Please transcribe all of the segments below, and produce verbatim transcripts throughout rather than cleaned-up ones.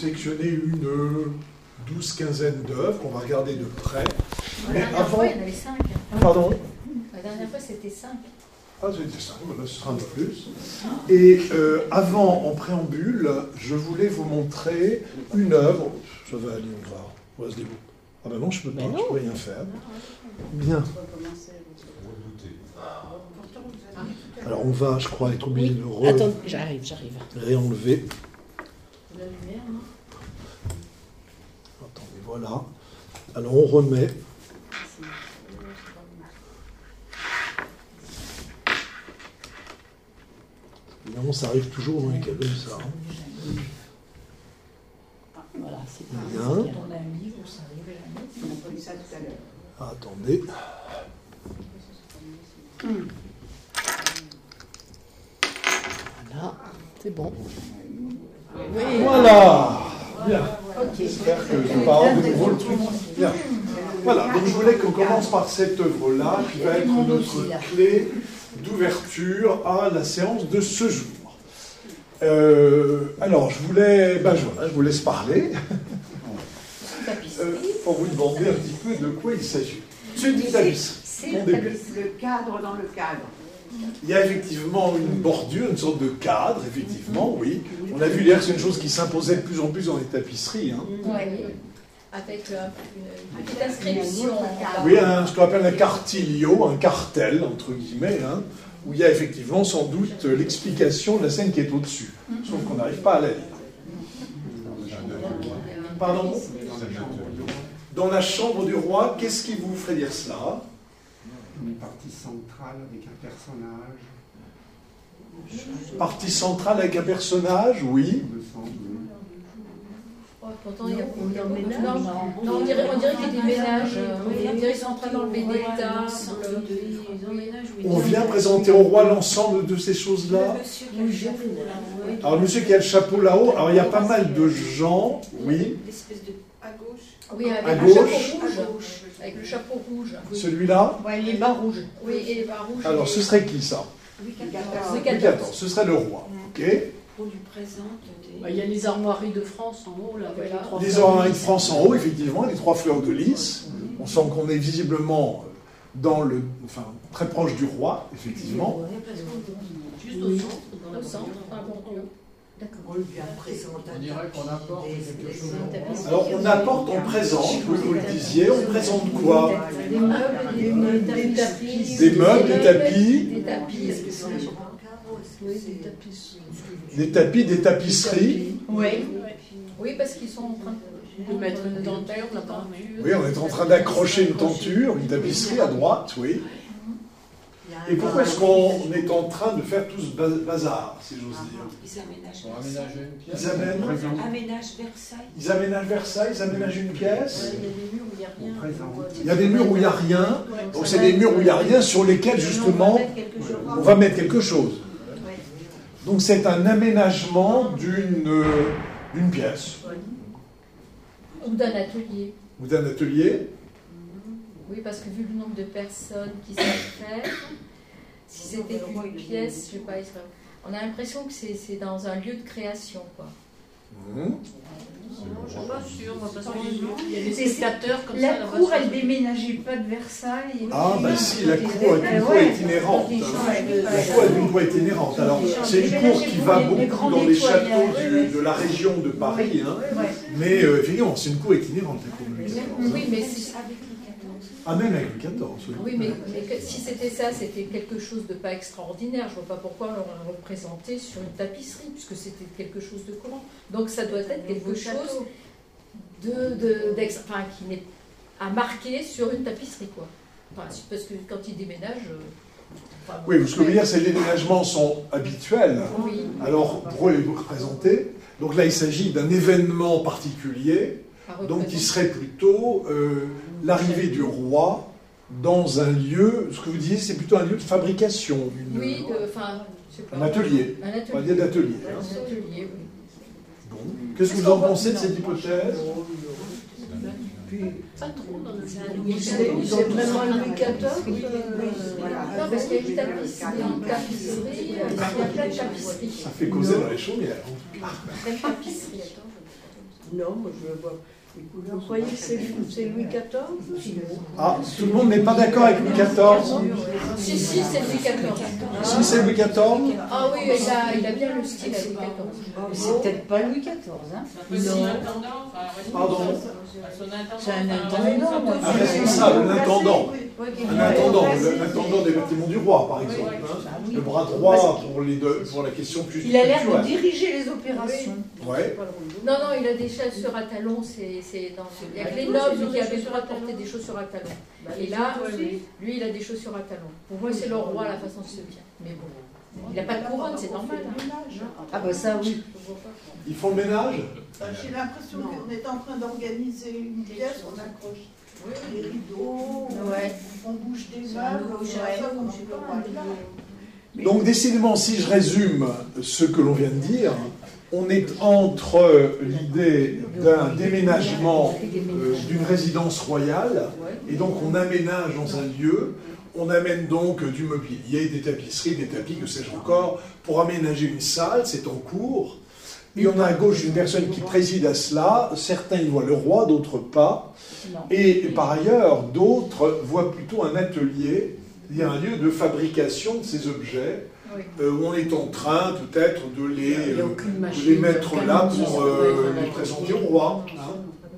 sélectionné une douze quinzaine d'œuvres qu'on va regarder de près. La Mais dernière avant... fois, il y en avait cinq. Pardon? La dernière fois, c'était cinq. Ah, c'était cinq, voilà, ce sera un peu plus. Et euh, avant, en préambule, je voulais vous montrer une œuvre. Ça va aller, on va, on va se débrouiller. Ah ben non, je peux pas, je peux rien faire. Bien. Alors on va, je crois, être obligé Oui. de re... Attends, j'arrive, j'arrive. réenlever. La lumière, non? Attendez, voilà. Alors on remet. Évidemment, ça arrive toujours dans les cas comme ça. Hein. Voilà, c'est Bien. On a un livre où ça arrive à la mettre. On a pas lu ça tout à l'heure. Ah, attendez. Hum. Voilà, c'est bon. Oui. Voilà. Bien. Ok. J'espère que je parle de nouveau le truc. Bien. Voilà, donc je voulais qu'on commence par cette œuvre-là, qui va être notre clé d'ouverture à la séance de ce jour. Euh, alors, je voulais, ben, je, voilà, je vous laisse parler, euh, pour vous demander un petit peu de quoi il s'agit. Je dis tapisserie. c'est Mon le, début. le cadre dans le cadre. Il y a effectivement une bordure, une sorte de cadre, effectivement, oui. On a vu hier que c'est une chose qui s'imposait de plus en plus dans les tapisseries. Hein. Ouais. Avec euh, une, une petite inscription. Oui, un, ce qu'on appelle un cartilio, un cartel, entre guillemets, hein, où il y a effectivement sans doute l'explication de la scène qui est au-dessus. Sauf qu'on n'arrive pas à la lire. Pardon? Dans la chambre du roi, qu'est-ce qui vous ferait dire cela? Une partie centrale avec un personnage, Partie centrale avec un personnage, oui. il me semble. Oh, pourtant, il y a il y a un ménage. Non, non, on dirait, on dirait qu'il y a des ménages. Oui, on dirait qu'ils sont en train d'enlever des tables. On vient présenter au roi l'ensemble de ces choses-là. Alors, monsieur qui a le chapeau là-haut, alors il y a pas mal de gens, oui. L'espèce de à gauche. Oui, avec À le chapeau gauche. rouge. Avec le chapeau rouge. Celui-là. Ouais, les bas rouges. Oui, et les bas rouges. Alors, ce serait qui ça? Louis Louis quatorze. Louis quatorze, ce serait le roi. Ok. On lui présente des... Bah, il y a les armoiries de France en haut, là, avec les trois Les fleurs oreilles de de lys. France en haut, effectivement, les trois fleurs de lys. On sent qu'on est visiblement dans le, enfin, très proche du roi, effectivement. Juste au centre. Au centre, à la bordure. D'accord. On lui présente On dirait qu'on apporte quelque chose au roi. Alors, on apporte, on présente, oui, vous le disiez, on présente quoi? Des meubles, des meubles, des tapis. Des meubles, des tapis. Des tapis. Oui, des tapisseries. Des tapis, des tapisseries. Oui. Oui, parce qu'ils sont en train de mettre une dentelle, la tenture. Oui, on est en train d'accrocher une tenture, une tapisserie à droite, oui. Et pourquoi est-ce qu'on est en train de faire tout ce ba- bazar, si j'ose dire? Ils aménagent Pour Versailles. aménager une pièce. Ils amènent, Aménagent Versailles. ils aménagent Versailles, ils aménagent une pièce. Il y a des murs où il n'y a rien. On présente. Il y a des murs où il n'y a rien. Donc c'est des murs où il n'y a rien sur lesquels justement on va mettre quelque chose. Donc c'est un aménagement d'une euh, d'une pièce Ou d'un atelier. ou d'un atelier. Oui, parce que vu le nombre de personnes qui savent faire, si c'était une pièce, je sais pas, il serait- on a l'impression que c'est c'est dans un lieu de création, quoi. Mmh. Je suis pas sûre, moi, parce qu'il y a des C'est- spectateurs comme La ça. là-bas, cour, sur- elle déménageait pas de Versailles. Ah bah si, la cour est une cour itinérante. La cour est une cour itinérante. Alors c'est une cour qui va beaucoup dans les châteaux du- de la région de Paris, hein. Mais euh, effectivement, c'est une cour itinérante, la cour de Louis quatorze. Oui, mais si, Ah, même avec Louis quatorze. oui. oui, mais, mais que- si c'était ça, c'était quelque chose de pas extraordinaire. Je vois pas pourquoi on l'aurait représenté sur une tapisserie, puisque c'était quelque chose de courant. Donc ça doit être quelque chose de, de, d'extra- enfin, qui n'est à marquer sur une tapisserie, quoi. Enfin, parce que quand ils déménagent. euh, enfin, Oui, ce que je veux dire, c'est que les déménagements sont habituels. Oui. Alors, pour eux, les vous représenter. Donc là, il s'agit d'un événement particulier, à donc qui représenter. serait plutôt euh, l'arrivée du roi dans un lieu, ce que vous disiez, c'est plutôt un lieu de fabrication. Une, Oui, de- enfin, je sais pas. un atelier. Un On va atelier. dire d'atelier. hein. Un atelier, oui. Bon. Qu'est-ce que vous en pensez de cette hypothèse? Pas trop dans le Ils ont vraiment Louis quatorze. Non, parce qu'il y a une tapisserie, une tapisserie, euh, il y a plein de tapisseries. Ça fait causer dans les chaumières. Plein de tapisseries. Non, moi je le vois. Vous croyez que c'est c'est Louis quatorze? Ah, tout le monde n'est pas d'accord avec Louis quatorze? Si, si, c'est Louis quatorze. Si c'est Louis quatorze? Ah oui, il a, il a bien le style à Louis quatorze. C'est peut-être pas Louis quatorze, hein? Non. Pardon. C'est un intendant. Ah, mais c'est ça, l'intendant. Un intendant, l'intendant des bâtiments du roi, par exemple. Hein. Le bras droit pour, les deux, pour la question plus Il a l'air de culturelle. diriger les opérations. Ouais. Non, non, il a des chaussures à talons. C'est, c'est dans... Il n'y a que les nobles qui avaient le droit de porter des chaussures à talons. Et là, lui, il a des chaussures à talons. Pour moi, c'est le roi, la façon de se tient. Mais bon, il n'a pas de couronne, c'est normal. Hein. Ah bah ça, oui. Ils font le ménage? J'ai l'impression qu'on est en train d'organiser une pièce, on accroche les rideaux, Ouais. on bouge des meubles, on fait ça comme je sais pas moi. Donc, décidément, si je résume ce que l'on vient de dire, on est entre l'idée d'un déménagement euh, d'une résidence royale, et donc on aménage dans un lieu, on amène donc du mobilier, des tapisseries, des tapis, que sais-je encore, pour aménager une salle, c'est en cours. Et on a à gauche une personne qui préside à cela, certains y voient le roi, d'autres pas, et par ailleurs, d'autres voient plutôt un atelier, il y a un lieu de fabrication de ces objets, Oui. euh, où on est en train peut-être de les, Il n'y a euh, aucune de machine. les mettre là pour euh, aucun les présenter au roi. Hein.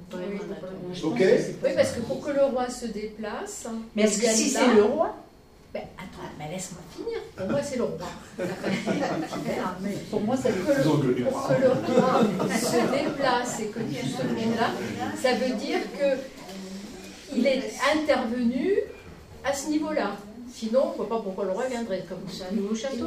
Ok. Oui, parce que pour que le roi se déplace... Mais est-ce que il si vienne c'est là- le roi? Ben, attends, mais laisse-moi finir. Pour moi, c'est le roi. Pour moi, ça Pour que, Vous le, engueulez pour pas. que le roi se déplace et que tout ce monde-là, ça veut dire qu'il est intervenu à ce niveau-là. Sinon, on ne voit pas pourquoi le roi viendrait. Comme c'est un nouveau château.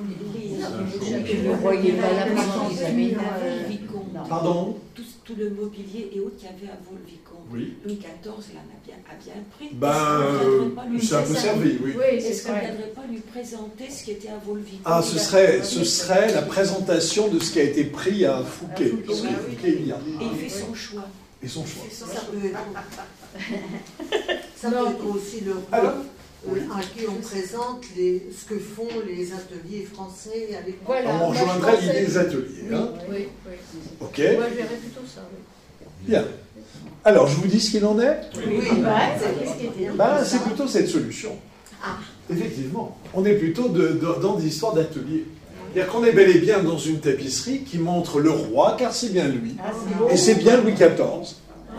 Le roi, il n'est pas là pendant qu'ils aménagent. Pardon? Tout, tout le mobilier et autres qu'il y avait à Vaux-le-Vicomte. Oui. Louis quatorze, il en a bien, a bien pris. Ben, Est-ce qu'on euh, viendrait pas lui c'est un peu présenter- servi, oui. Oui, c'est Est-ce qu'on ne vrai. viendrait pas lui présenter ce qui était à Vaux-le-Vicomte? Ah, ce serait, ce serait la présentation de ce qui a été pris à Fouquet, parce que Fouquet il y a. Et il fait son choix. Et son choix. Ça peut être, ça Non. peut être aussi le roi Alors, euh, à qui on présente les, ce que font les ateliers français à l'époque. Voilà. On Moi, je rejoindrait pensais- l'idée des ateliers. Oui, Hein. oui, oui. Ok. Moi, je verrais plutôt ça, oui. Bien. Alors, je vous dis ce qu'il en est. Oui, Ben, c'est plutôt cette solution. Ah. Effectivement. On est plutôt de- de- dans des histoires d'ateliers. C'est-à-dire qu'on est bel et bien dans une tapisserie qui montre le roi, car c'est bien lui. Et c'est bien Louis quatorze,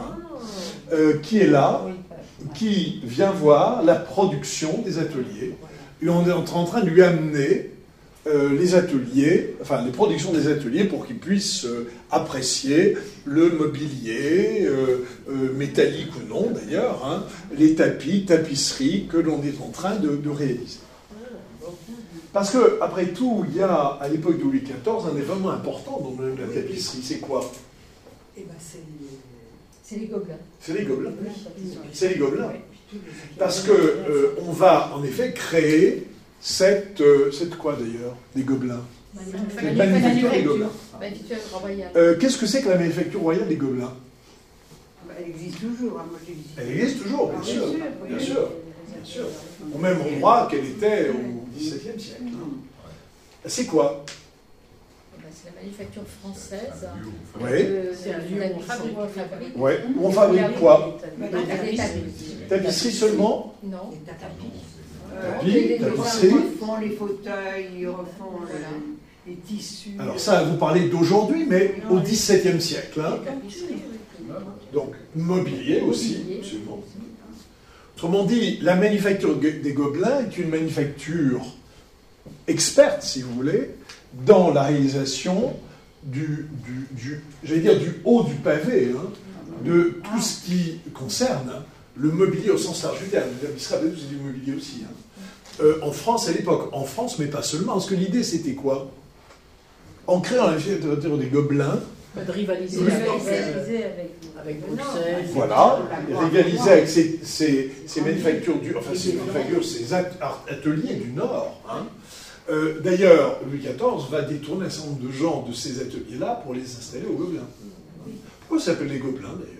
euh, qui est là, qui vient voir la production des ateliers. Et on est en train de lui amener euh, les ateliers, enfin les productions des ateliers pour qu'il puisse euh, apprécier le mobilier, euh, euh, métallique ou non d'ailleurs, hein, les tapis, tapisseries que l'on est en train de, de réaliser. Parce que, après tout, il y a, à l'époque de Louis quatorze, un événement important dans le- la tapisserie. C'est quoi? Eh ben, c'est C'est les gobelins. C'est les gobelins. C'est les gobelins. Parce que euh, on va, en effet, créer cette... euh, cette quoi, d'ailleurs? Les gobelins. La manufacture des gobelins. Manufacture royale. Euh, Qu'est-ce que c'est que la manufacture royale des gobelins? Elle existe toujours, hein, moi j'existe. Elle existe toujours, bien sûr. Bien sûr. Bien sûr. Au même endroit qu'elle était au dix-septième siècle. C'est quoi? Ben, c'est la manufacture française. Oui. Euh, C'est un de lieu la où on fabrique. fabrique. fabrique. Ouais. Où on fabrique quoi? Des tapis. Tapisserie seulement? Non. les tapis. Tapis, les tapisserie. Ils refont les fauteuils, ils refont Voilà. les, les tissus. Alors ça, vous parlez d'aujourd'hui, mais au dix-septième siècle. Hein. Des tapisseries, oui. Donc, mobilier aussi, Mobilier. absolument. Autrement dit, la manufacture des Gobelins est une manufacture experte, si vous voulez, dans la réalisation du, du, du j'allais dire, du haut du pavé, hein, de tout ce qui concerne le mobilier au sens large du terme. Le c'est du mobilier aussi. Hein. Euh, en France, à l'époque. En France, mais pas seulement. Parce que l'idée, c'était quoi? En créant la manufacture des Gobelins, De rivaliser Oui. avec, Rivaliser euh, avec, avec Bruxelles. voilà, et rivaliser avec ces, ces, ces manufactures du, enfin ces manufactures, ces at- ateliers du Nord. Hein. Euh, D'ailleurs, Louis quatorze va détourner un certain nombre de gens de ces ateliers-là pour les installer aux Gobelins. Pourquoi ça s'appelle les Gobelins d'ailleurs?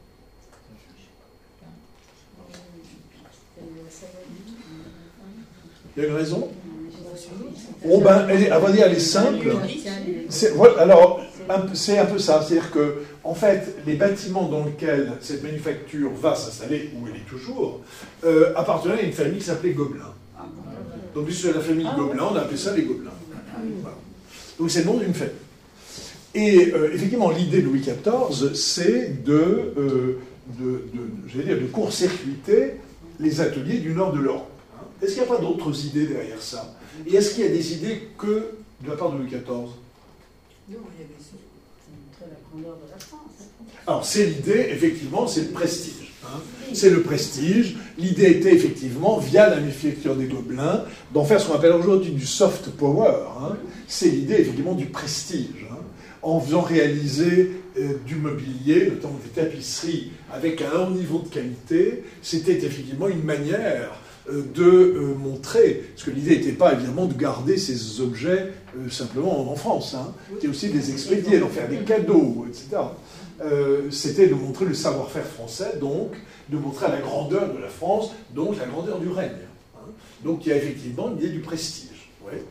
Il y a une raison? Oh ben, elle est, à vrai dire, elle est simple. C'est- voilà, alors, C'est un peu ça, c'est-à-dire que, en fait, les bâtiments dans lesquels cette manufacture va s'installer, où elle est toujours, euh, appartenaient à une famille qui s'appelait Gobelin. Donc, puisque c'est la famille Ah, Gobelin, on a appelé ça les Gobelins. Voilà. Donc, c'est le nom d'une famille. Et euh, effectivement, l'idée de Louis quatorze, c'est de, euh, de, de, j'allais dire, de court-circuiter les ateliers du nord de l'Europe. Hein. Est-ce qu'il n'y a pas d'autres idées derrière ça? Et est-ce qu'il y a des idées que de la part de Louis quatorze? Non, il y avait montrer la grandeur de la France. Alors, c'est l'idée, effectivement, c'est le prestige. Hein. C'est le prestige. L'idée était, effectivement, via la manufacture des Gobelins, d'en faire ce qu'on appelle aujourd'hui du soft power. Hein. C'est l'idée, effectivement, du prestige. Hein. En faisant réaliser euh, du mobilier, notamment des tapisseries, avec un haut niveau de qualité, c'était effectivement une manière euh, de euh, montrer, parce que l'idée n'était pas évidemment de garder ces objets euh, simplement en France, hein. C'était aussi de les expédier, d'en faire des cadeaux, et cetera. Euh, c'était de montrer le savoir-faire français, donc de montrer la grandeur de la France, donc la grandeur du règne. Hein. Donc il y a effectivement l'idée du prestige. Ouais.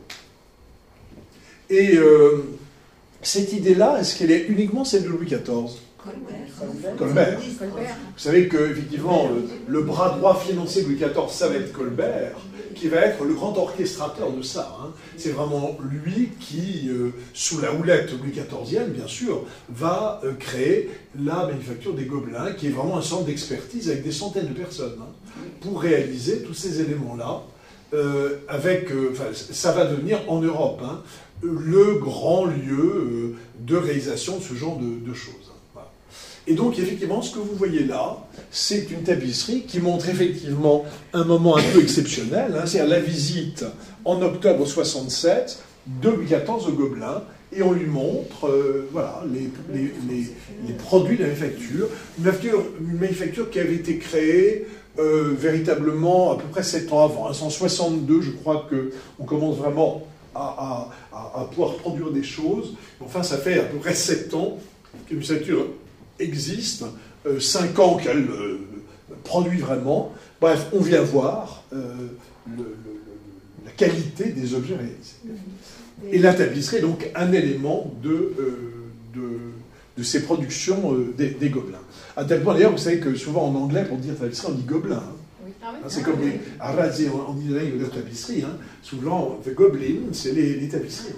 Et... Euh, cette idée-là, est-ce qu'elle est uniquement celle de Louis quatorze? Colbert. Colbert. Colbert. Vous savez que, effectivement, le, le bras droit financier de Louis quatorze, ça va être Colbert, qui va être le grand orchestrateur de ça. Hein. C'est vraiment lui qui, euh, sous la houlette Louis quatorzienne, bien sûr, va euh, créer la manufacture des Gobelins, qui est vraiment un centre d'expertise avec des centaines de personnes, hein, pour réaliser tous ces éléments-là. Euh, avec, euh, ça va devenir en Europe, hein, le grand lieu de réalisation de ce genre de, de choses. Voilà. Et donc, effectivement, ce que vous voyez là, c'est une tapisserie qui montre effectivement un moment un peu exceptionnel, hein, c'est-à-dire la visite en octobre soixante-sept de Louis quatorze au Gobelin, et on lui montre euh, voilà, les, les, les, les produits de la manufacture. Une manufacture, une manufacture qui avait été créée euh, véritablement à peu près sept ans avant. En soixante-deux, je crois qu'on commence vraiment À, à, à pouvoir produire des choses. Enfin, ça fait à peu près sept ans que manufacture existe, euh, cinq ans qu'elle euh, produit vraiment. Bref, on vient voir euh, le, le, la qualité des objets réalisés. Et la tapisserie est donc un élément de, euh, de, de ces productions euh, des, des Gobelins. À tel point d'ailleurs, vous savez que souvent en anglais, pour dire tapisserie, on dit Gobelin. Hein. Ah oui. C'est comme les arrasés en Israël de tapisserie. Hein. Souvent, the Goblin, c'est les, les tapisseries.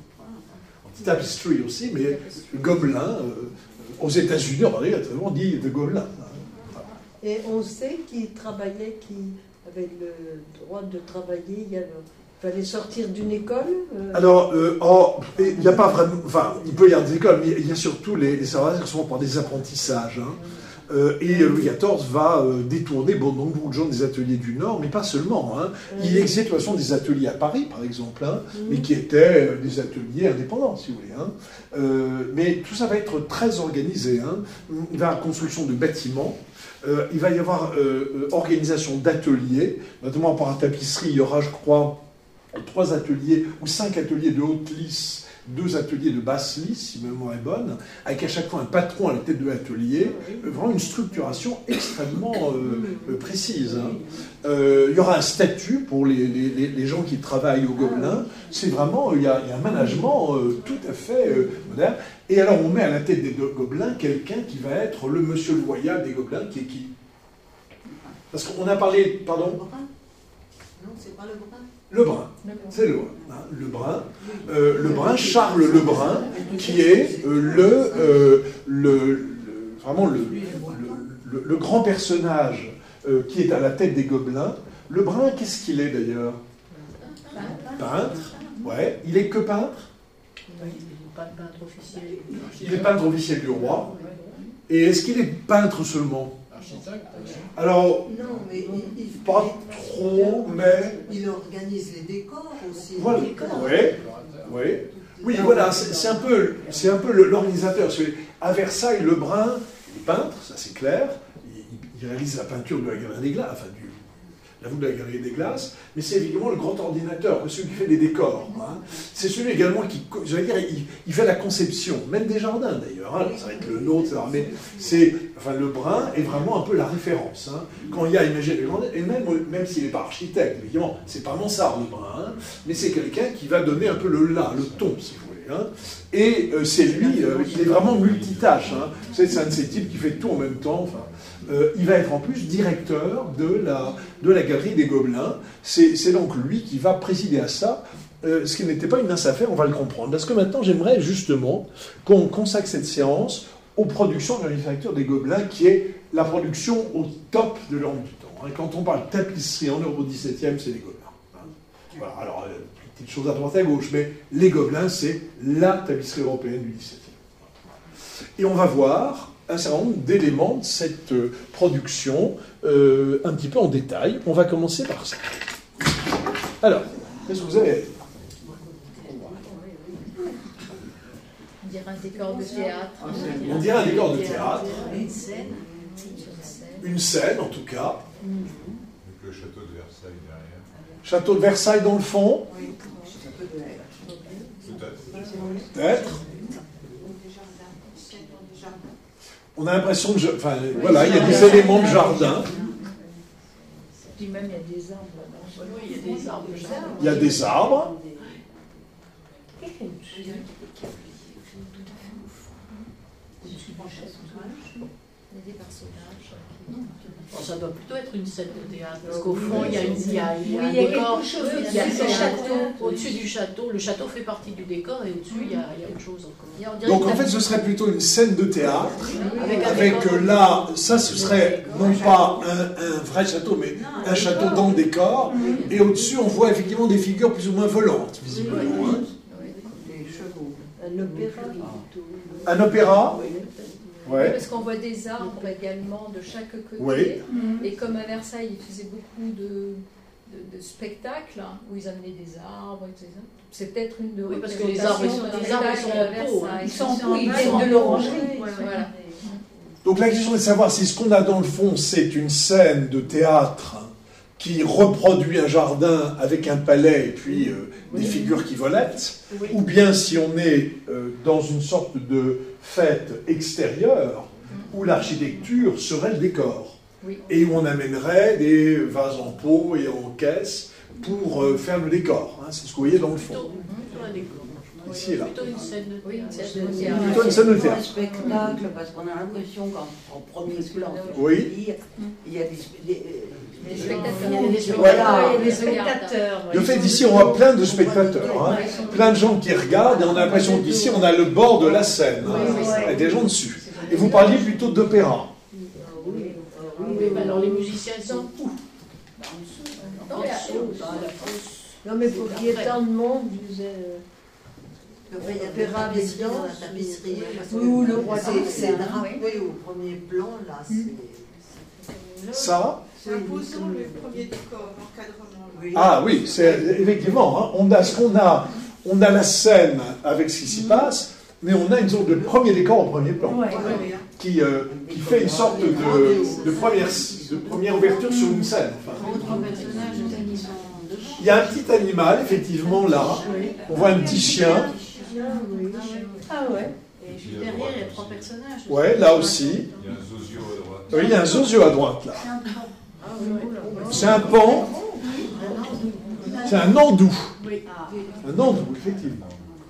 On dit tapestry aussi, mais le Gobelin, euh, aux États-Unis, on dit the Gobelin. Et on sait qui travaillait, qui avait le droit de travailler, il y avait, fallait sortir d'une école euh... Alors, euh, oh, il n'y a pas vraiment. Enfin, il peut y avoir des écoles, mais il y a surtout les, les savoir-faire qui sont par des apprentissages. Hein. Euh, et Louis quatorze va euh, détourner bon, donc, beaucoup de gens des ateliers du Nord, mais pas seulement. Hein. Il existe de toute façon des ateliers à Paris, par exemple, hein, mais qui étaient euh, des ateliers indépendants, si vous voulez. Hein. Euh, mais tout ça va être très organisé. Hein. Il va y avoir construction de bâtiments, euh, il va y avoir euh, organisation d'ateliers, notamment par la tapisserie, il y aura, je crois, trois ateliers ou cinq ateliers de haute lisse, deux ateliers de basse lisse, si ma mémoire est bonne, avec à chaque fois un patron à la tête de l'atelier, euh, vraiment une structuration extrêmement euh, précise. Hein. Euh, il y aura un statut pour les, les, les gens qui travaillent au Gobelin. C'est vraiment, il y, a, il y a un management euh, tout à fait euh, moderne. Et alors on met à la tête des deux Gobelins quelqu'un qui va être le monsieur loyal des Gobelins, qui est qui? Parce qu'on a parlé, pardon? Non, c'est pas le Brun. Lebrun, c'est Lebrun. Hein, Lebrun, euh, Lebrun, Charles Lebrun, qui est euh, le, euh, le, le, vraiment le, le, le, le grand personnage euh, qui est à la tête des Gobelins. Lebrun, qu'est-ce qu'il est d'ailleurs? Peintre. Ouais. Il est que peintre? Il n'est pas peintre officiel. Il est peintre officiel du roi. Et est-ce qu'il est peintre seulement? Alors, non, mais il, il, pas trop, mais... Il organise les décors aussi. Voilà, oui, oui. Oui, voilà, c'est un peu, c'est un peu l'organisateur. À Versailles, Lebrun, il est peintre, ça c'est clair. Il, il réalise la peinture de la Galerie des Glaces, enfin du, la voûte de la Galerie des Glaces, mais c'est évidemment le grand ordinateur, celui qui fait les décors. Hein. C'est celui également qui, je vais dire, il, il fait la conception, même des jardins d'ailleurs. Hein. Ça va être le nôtre, mais c'est, enfin, Lebrun est vraiment un peu la référence. Hein. Quand il y a, imaginez, et même, même s'il n'est pas architecte, évidemment, c'est pas Mansart Lebrun, hein, mais c'est quelqu'un qui va donner un peu le là, le ton, si vous voulez. Hein. Et euh, c'est lui, euh, il est vraiment multitâche. Hein. C'est, c'est un de ces types qui fait tout en même temps. Enfin, euh, il va être en plus directeur de la, de la Galerie des Gobelins. C'est, c'est donc lui qui va présider à ça, euh, ce qui n'était pas une mince affaire, on va le comprendre. Parce que maintenant, j'aimerais justement qu'on consacre cette séance aux productions de la Manufacture des Gobelins, qui est la production au top de leur du temps. Hein. Quand on parle tapisserie en Europe dix-septième, c'est les Gobelins. Hein. Voilà, alors, euh, petite chose à droite à gauche, mais les Gobelins, c'est la tapisserie européenne du dix-septième. Et on va voir un certain nombre d'éléments de cette euh, production euh, un petit peu en détail. On va commencer par ça. Alors, qu'est-ce que vous avez ? On dirait un décor de théâtre. On dirait un décor de théâtre. Une scène. Une scène, en tout cas. Avec le château de Versailles derrière. Château de Versailles dans le fond. Peut-être. Peut-être. On a l'impression de... Enfin, voilà, il y a des éléments de jardin. Puis même, il y a des arbres. Oui, il y a des arbres. Il y a des arbres. Il y a des personnages. Bon, ça doit plutôt être une scène de théâtre, parce qu'au fond, il y a, une, il y a, il y a Oui, un il y a décor. quelque chose Il y a au-dessus un du château. château. Au-dessus du château, le château fait partie du décor, et au-dessus, il y a, il y a autre chose encore. Donc en fait, ce serait plutôt une scène de théâtre, Avec un avec décor. euh, là, ça ce serait non pas un, un vrai château, mais un château dans le décor, et au-dessus on voit effectivement des figures plus ou moins volantes, visiblement. Hein. Les chevaux. Un opéra plutôt. Un opéra. Oui, Ouais. parce qu'on voit des arbres également de chaque côté. Oui. Et comme à Versailles, ils faisaient beaucoup de, de, de spectacles hein, où ils amenaient des arbres, et cetera. C'est peut-être une de Oui, parce que les arbres, ils sont, les arbres, ils sont en pot. Hein. Ils sont en pot, ils Ils viennent sont de en l'orangerie. pot. Voilà. Donc la question est de savoir si ce qu'on a dans le fond, c'est une scène de théâtre qui reproduit un jardin avec un palais et puis euh, des figures qui volettent, Oui. ou bien si on est euh, dans une sorte de fête extérieure où l'architecture serait le décor, Oui. et où on amènerait des vases en pot et en caisse pour euh, faire le décor. Hein, c'est ce que vous voyez dans le fond. Plutôt, plutôt un décor. Ici et là. Plutôt une scène de Oui, une théâtre. scène de Plutôt théâtre. une scène de Un théâtre. spectacle, parce qu'on a l'impression qu'en en premier plan, Oui. il y a des, des, Les des spectateurs. Voilà. Oui, les spectateurs. De fait, ici, on voit plein de spectateurs, hein, plein de gens qui regardent, et on a l'impression qu'ici, on a le bord de la scène, hein, avec des gens dessus. Et vous parliez plutôt d'opéra. Oui, mais alors les musiciens sont où? En Non, mais- dessous, dans la fosse. Non, mais pour qu'il y ait tant de monde, je disais. il y a des Opéra tapisseries avec dans la danse, tapisserie. parce que ou le roi c'est- d'Angleterre, C'est hein, drapé au premier plan, là. c'est- Ça, Imposons le premier décor, l'encadrement. Oui. ah oui, c'est effectivement, hein, on a ce qu'on a, on a la scène avec ce qui s'y passe, mais on a une sorte de premier décor au premier plan, qui, euh, qui fait une sorte de, de, première, de première ouverture sur une scène. Enfin, il y a un petit animal, effectivement, là. On voit un petit chien. Ah ouais. Et juste derrière, il y a trois personnages. Ouais, là aussi. Il y a un zozio à droite. Oui, il y a un zozio à droite, là. C'est un pan. C'est un andou. Oui. Un andou, effectivement.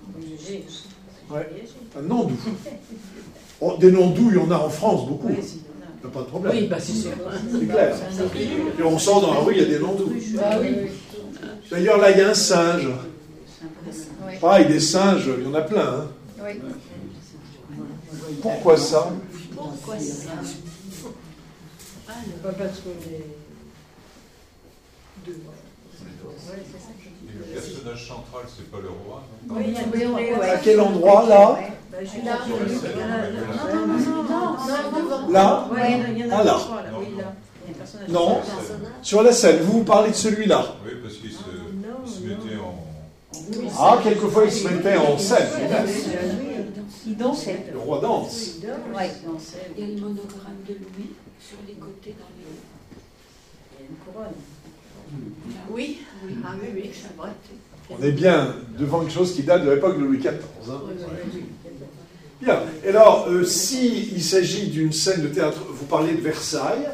Ouais, un andou. Oh, des nandous, il y en a en France beaucoup. Il n'y a pas de problème. Oui, bah c'est sûr. C'est clair. Et on sort dans la rue, il y a des nandous. Ah oui. D'ailleurs, là, il y a un singe. Oui. Pareil, des singes, il y en a plein. Hein. Oui. Pourquoi ça? Pourquoi ça? Pas parce qu'on est deux. Et le personnage central, c'est pas le roi, non? Oui, il y a oui, À quel endroit, là? Là, Sur la scène, mais non, non, non, non, devant. Là? Ouais, il y en a Ah, là. trois, Non, oui, non. là. Il y a un personnage. Non. Scène. Sur la scène, vous vous parlez de celui-là. Oui, parce qu'il se, il se mettait en... Ah, quelquefois, il se mettait en scène. hélas. Il dansait. Le roi danse. Ouais, il dansait. Il y a le monogramme de Louis sur les côtés dans les... Il y a une couronne. Oui, ah oui, oui, c'est vrai. On est bien devant quelque chose qui date de l'époque de Louis quatorze. Hein. Bien. Et alors, euh, s'il s'agit d'une scène de théâtre, vous parlez de Versailles.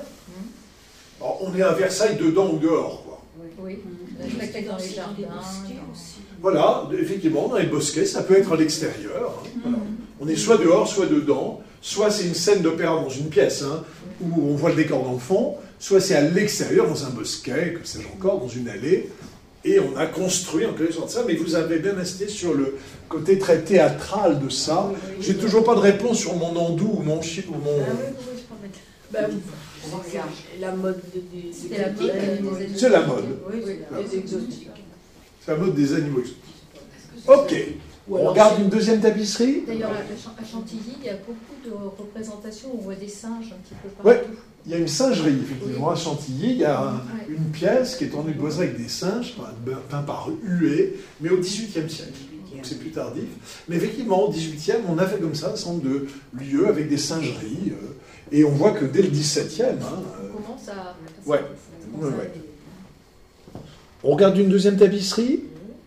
Alors, on est à Versailles dedans ou dehors, quoi. Oui, le spectacle dans les Dans les jardins. mosquées dans- aussi. Voilà, effectivement, dans les bosquets, ça peut être à l'extérieur. Hein, voilà. On est soit dehors, soit dedans. Soit c'est une scène d'opéra dans une pièce, hein, où on voit le décor dans le fond. Soit c'est à l'extérieur, dans un bosquet, que sais-je encore, dans une allée. Et on a construit en quelque sorte ça. Mais vous avez bien insisté sur le côté très théâtral de ça. J'ai toujours pas de réponse sur mon andou ou mon chi ou mon... Bah, la mode des, C'était la mode des animaux. C'est la mode. Oui, des exotiques. C'est la mode des animaux exotiques. Ok. On regarde une deuxième tapisserie. D'ailleurs, à Chantilly, il y a beaucoup de représentations où on voit des singes un petit peu Oui, partout. il y a une singerie, effectivement, à Chantilly. Il y a un- une pièce qui est en boisée avec des singes, peint par Huet, mais au dix-huitième siècle. Donc c'est plus tardif. Mais effectivement, au dix-huitième, on a fait comme ça un certain nombre de lieux avec des singeries. euh, et on voit que dès le dix-septième... Hein, euh, On commence à... Ouais. Ouais, ouais. On regarde une deuxième tapisserie.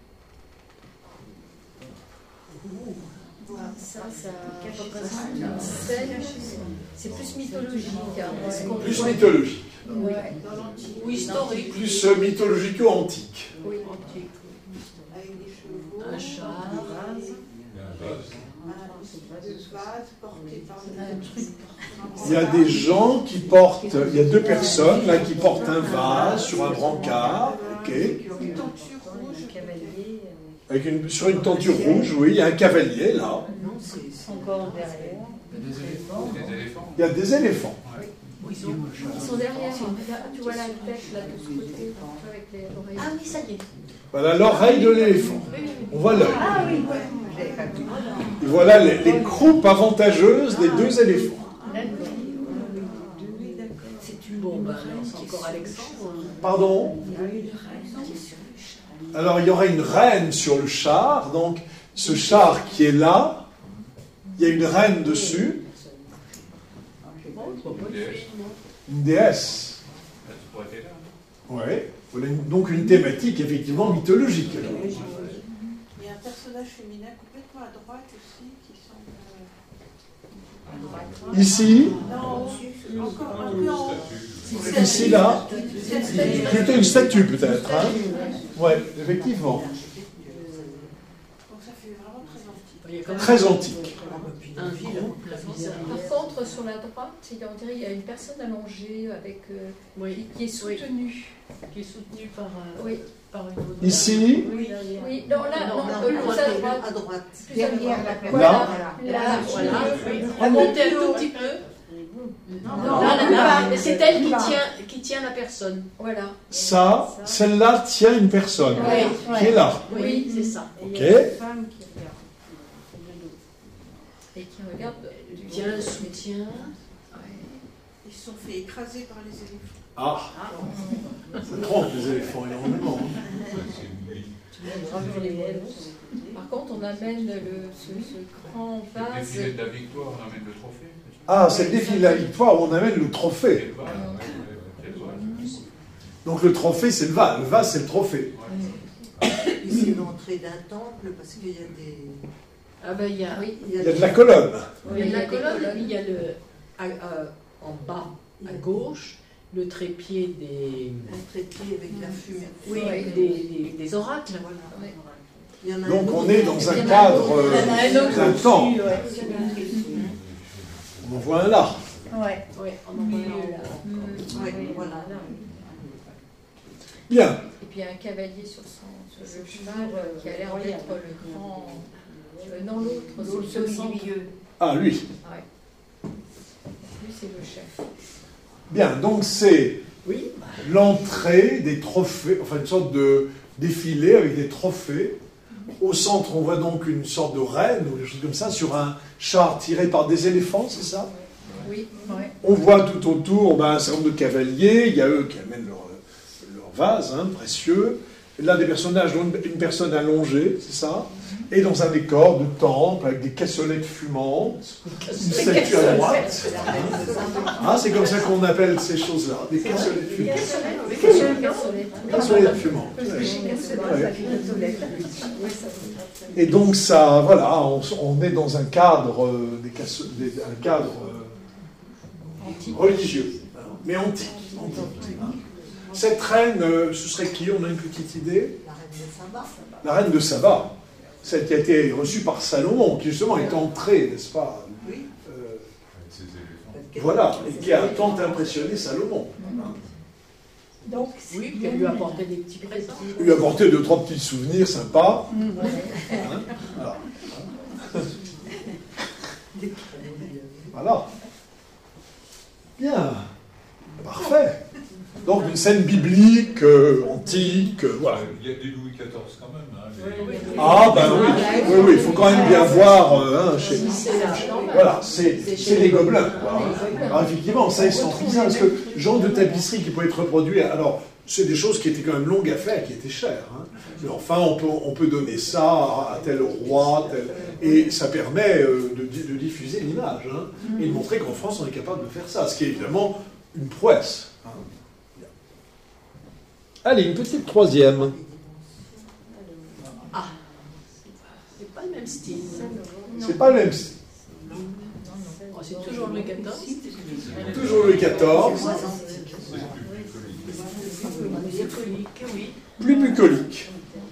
Ça, ça représente une scène, c'est plus mythologique. Hein, parce qu'on Plus voit- mythologique. Ouais. Ou historique. Plus euh, mythologico-antique. Oui. Antique. Avec des chevaux, Un char. Il y a un vase. un vase porté par Un truc. Il y a des gens qui portent, il y a deux personnes là qui portent un vase sur un brancard, ok, une tenture rouge. avec une, sur une tenture rouge, oui, il y a un cavalier là, Encore derrière. Il y a des éléphants. Des éléphants. il y a des éléphants. Ils sont, ils sont derrière. Tu vois la tête là de ce côté, avec les oreilles. Ah oui, ça y est. Voilà l'oreille de l'éléphant. On voit l'œil. Ah oui, Et voilà les, les croupes avantageuses des deux éléphants. C'est une bombe. Bah, c'est encore Alexandre. Pardon? Alors il y aura une reine sur le char, donc ce char qui est là, il y a une reine dessus, une déesse. Elle pourrait être là. Ouais. Voilà une- donc une thématique effectivement mythologique. alors. Il y a un personnage féminin complètement à droite aussi qui semble. Ici, Non, encore un peu en haut. ici là, Cette statue. plutôt une statue peut-être. Hein, ouais, effectivement. Donc ça fait vraiment très antique. Il y a quand même Très antique. un groupe là, bizarre. Par contre, sur la droite, il y a- on dirait qu'il y a une personne allongée avec, euh, Oui, qui, qui est soutenue. qui est soutenu par, euh, Oui. par une autre. Ici, Oui, oui. Non, là, Non, non, non, euh, non, plus à droite. À droite. Plus à Derrière droite. la personne. Voilà. Là. Là, Voilà, oui. remontez un tout petit peu. Non, Là, là, plus là, bas. mais c'est elle qui Plus bas. tient, qui tient la personne. Voilà. ça, celle-là tient une personne Oui. qui est là. Oui, c'est ça. Ok. Et qui regarde. Elle tient un soutien. Ils se sont fait écraser par les éléphants. Ah, ça trompe les éléphants énormément. Par contre, on amène le, ce, ce grand Le vase. défilé de la victoire, on amène le trophée. Ah, c'est le défi de la victoire où on amène le trophée. Quel vase, ouais, ouais, quel vase. Donc le trophée, c'est le vase. Le vase, c'est le trophée. Ici, l'entrée d'un temple, parce qu'il y a des. Ah ben il y a, Oui. Il y a Il y a de la colonne. il y a Il y a la des colonne et colonnes. puis il y a le, à- à- en bas à gauche le trépied des, un trépied avec la fumée. oui, Ouais. des, des, des oracles. Voilà. Ouais. Il y en a Donc un on autre. est dans un Il y en a cadre un autre. Il y en a un euh, autre d'un au-dessus, temps. ouais. On en voit un là. Ouais. Ouais, en envoyant Milieu, là. Mm. Ouais, voilà. Bien. Et puis un cavalier sur, son, sur le cheval euh, qui a l'air d'être le grand. euh, non, l'autre, c'est le centre. Ah, lui. Ouais. Lui, c'est le chef. Bien, donc c'est Oui. l'entrée des trophées, enfin une sorte de défilé avec des trophées. Au centre, on voit donc une sorte de reine ou des choses comme ça sur un char tiré par des éléphants, c'est ça? Oui, ouais. On voit tout autour ben, un certain nombre de cavaliers, il y a eux qui amènent leur, leur vase hein, précieux. Là, des personnages, dont une personne allongée, c'est ça? Et dans un décor de temple avec des cassolettes fumantes, une statue à droite. Ah, c'est comme ça qu'on appelle ces choses-là, des cassolettes fumantes. Cassolettes fumantes. Ouais. Et donc ça, voilà, on, on est dans un cadre, euh, des casso- des- un cadre euh, religieux, mais antique. antique, hein. Cette reine, euh, ce serait qui? On a une petite idée? La reine de Saba. La reine de Saba, celle qui a été reçue par Salomon, qui justement est entrée, n'est-ce pas? Oui. Euh, Avec ses éléphants. voilà, et qui a tant impressionné Salomon. Donc, Oui, puis elle lui a apporté des petits présents. Il lui a apporté deux, trois petits souvenirs sympas. Hein, voilà. Voilà. Bien. Parfait. Donc une scène biblique, euh, antique, euh, voilà. Il y a des Louis quatorze quand même. Hein, les- Ah ben oui, oui, oui, il faut quand même bien voir. Euh, hein, chez... C'est là. Voilà, c'est c'est les gobelins. Quoi. Alors effectivement, ça ils sont ça parce que genre de tapisserie qui peut être reproduit. Alors c'est des choses qui étaient quand même longues à faire, qui étaient chères. Hein. Mais enfin, on peut, on peut donner ça à tel roi, tel... et ça permet euh, de, de diffuser l'image hein, et de montrer qu'en France on est capable de faire ça, ce qui est évidemment une prouesse. Hein. Allez, une petite troisième. Ah, c'est pas le même style. C'est pas le même style. Oh, c'est toujours Louis quatorze. Toujours Louis quatorze. C'est bucolique, oui. Plus bucolique.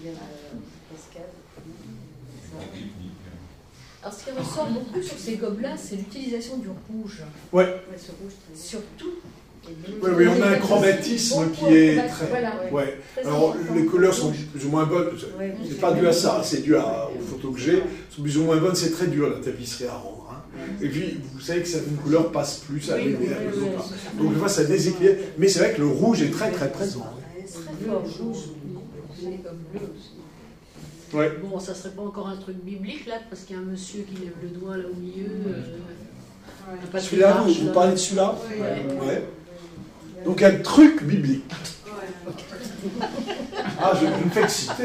Alors, ce qui ressort beaucoup sur ces gobelins, c'est l'utilisation du rouge. Ouais. Surtout. Oui, oui, on a un chromatisme qui est très. Voilà. Ouais. Alors, les couleurs sont plus ou moins bonnes. C'est pas dû à ça, c'est dû à, aux photos que j'ai. Sont plus ou moins bonnes, c'est très dur la tapisserie à rendre. Hein. Et puis, vous savez que certaines couleurs passent plus à la lumière que les autres. Donc, des fois, ça déséquilibre. Mais c'est vrai que le rouge est très, très présent. Très fort rouge. Ouais. Bon, ça serait pas encore un truc biblique là, parce qu'il y a un monsieur qui lève le doigt là au milieu. Euh, Celui-là, vous, vous parlez de celui-là? Ouais. Ouais. Donc, un truc biblique. Ah, je, je me fais exciter.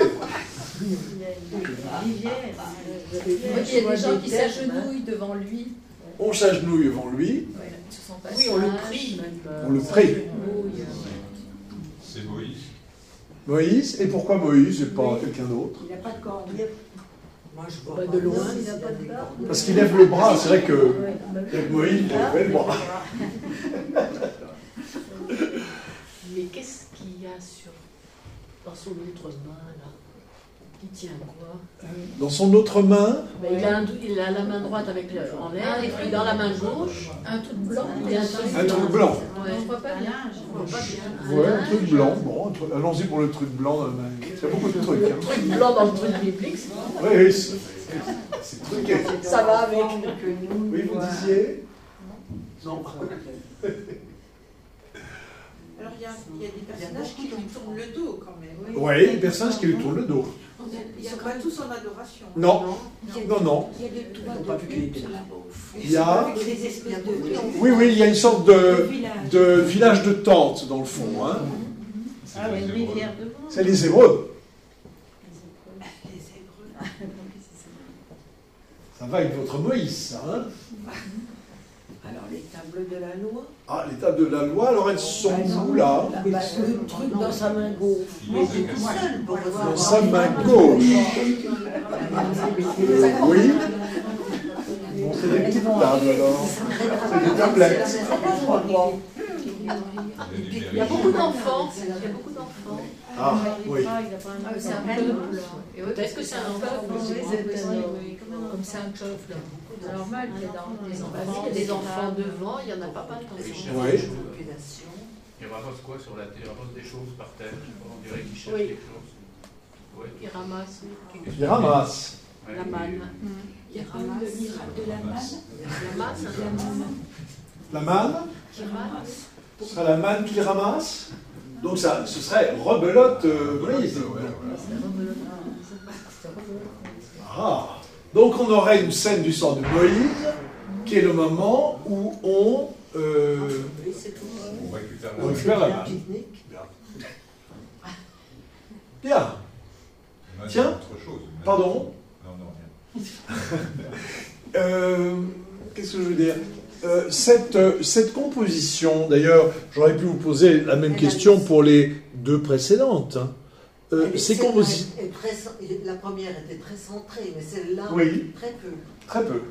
Il y a des gens qui s'agenouillent devant lui. On s'agenouille devant lui. Oui, on le prie même. On le prie. C'est Moïse. Moïse. Et pourquoi Moïse et pas quelqu'un d'autre? Il n'a pas de corps. Moi, je vois Bah, pas. de loin. Il n'a pas de corps. Parce qu'il lève le bras. C'est vrai que avec Moïse, il lève le bras. Mais qu'est-ce qu'il y a sur dans son autre main là? Qui tient quoi? Dans son autre main, Ben, il, a un- il a la main droite avec le, en l'air et puis dans la main gauche, Un tout blanc. il a un truc, un truc blanc. Ouais. On voit pas bien. On voit pas bien. Ouais, un truc blanc. Bon, un truc- allons-y pour le truc blanc. dans la main. Il y a beaucoup de trucs. Le Hein. truc blanc dans le truc biblique, c'est pas mal. Oui, oui, c'est c'est truqué. Ça va avec. Oui, vous disiez? Non. Alors il y, a, il y a des personnages qui lui tournent le dos quand même. Oui, les personnages qui lui tournent le dos. Ils ne sont pas tous en adoration. Non, non, non. Il y a des toits de pute là-bas au fond. Il y a... Avec des espèces de Oui, oui, il y a une sorte de, de village de tente dans le fond. Hein. Ah oui, une rivière de C'est les Hébreux. Les Hébreux. Ça va avec votre Moïse, ça. Hein. Alors, les tables de la loi. Ah, les tables de la loi, alors elles sont où, là? Bah, le truc dans sa main gauche. Il est tout seul pour voir. Dans sa main gauche. Oui. Bon, c'est des petites tables, alors. C'est des tablettes. Il y a beaucoup d'enfants. Il y a beaucoup d'enfants. Ah, oui. Ah, c'est un peuple. Et Peut-être que c'est un peuple. enfant. Comme c'est un peuple. C'est normal qu'il y ait dans- des enfants. Il y a des enfants devant, il y en a pas mal d'enfants. Oui. Il ramasse quoi sur la terre? Il ramasse des choses par terre. Je sais pas, on dirait qu'il cherche Oui. quelque chose. Ouais. Ils ramassent Il ramasse. Ouais. la manne. Il y a pas le miracle de la manne. La masse, hein, La manne, qui ramasse. ce sera la manne qui ramasse. Donc ça, ce serait rebelote euh, Moïse. Ah. Donc on aurait une scène du sort de Moïse, qui est le moment où on, euh, On récupère on la récupère la manne. Bien. On a Tiens. autre chose. Pardon. Non, non, rien. Euh, Qu'est-ce que je veux dire Euh, cette, euh, cette composition, d'ailleurs, j'aurais pu vous poser la même question pour les deux précédentes. hein. Euh, Elle est- ces celle-là compositions. est- est très cen- La première était très centrée, mais celle-là, Oui. très peu. Très peu.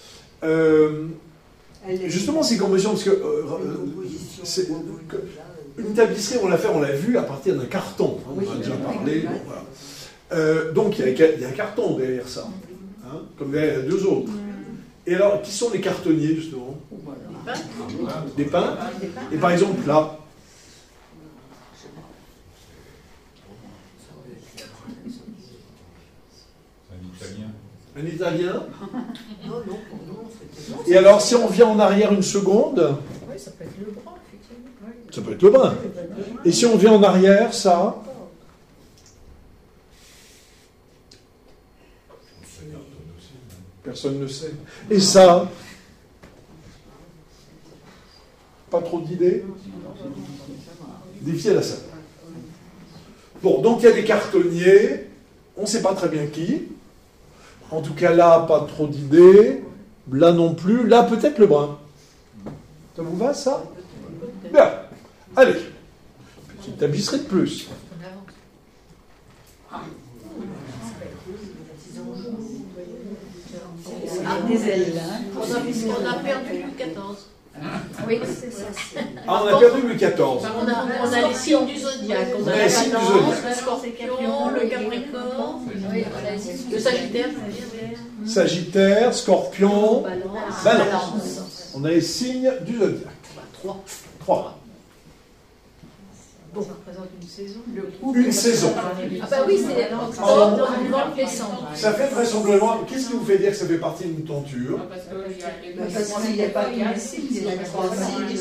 Euh, Elle est- justement, ces compositions, parce que. euh, une euh, composition c'est- revenue, que- là, une tapisserie, on l'a fait, on l'a vu à partir d'un carton. Hein, on en a déjà parlé. Bon, voilà. euh, donc il y, a, il y a un carton derrière ça, hein, comme derrière les deux autres. Et alors, qui sont les cartonniers, justement? Des peintres. Et par exemple, là, un Italien. Et alors, si on vient en arrière une seconde, oui, ça peut être le brun, effectivement. Ça peut être le brun. Et si on vient en arrière, ça. Personne ne sait. Et ça. Pas trop d'idées? Défiez la salle. Bon, donc il y a des cartonniers. On ne sait pas très bien qui. En tout cas, là, pas trop d'idées. Là non plus. Là, peut-être le brun. Ça vous va, ça? Bien. Allez. Petite tapisserie de plus. Ah, des ailes, hein. On a, on a perdu Louis quatorze. Oui, c'est ça. Ah, on a perdu Louis quatorze. On a, on a les signes du zodiaque. On a les la signes du balance, zodiaque. le scorpion, le capricorne, Oui, le sagittaire. Sagittaire, Scorpion, Balance. Balance. On a les signes du zodiaque. Trois. Trois. Bon, ça représente une saison. Une saison. Ah bah oui, c'est octobre, novembre, décembre. Ça fait vraisemblablement. Qu'est-ce qui vous fait dire que ça fait partie d'une tenture? Parce qu'il y a Parce qu'il n'y a pas qu'un signe, il y a trois signes.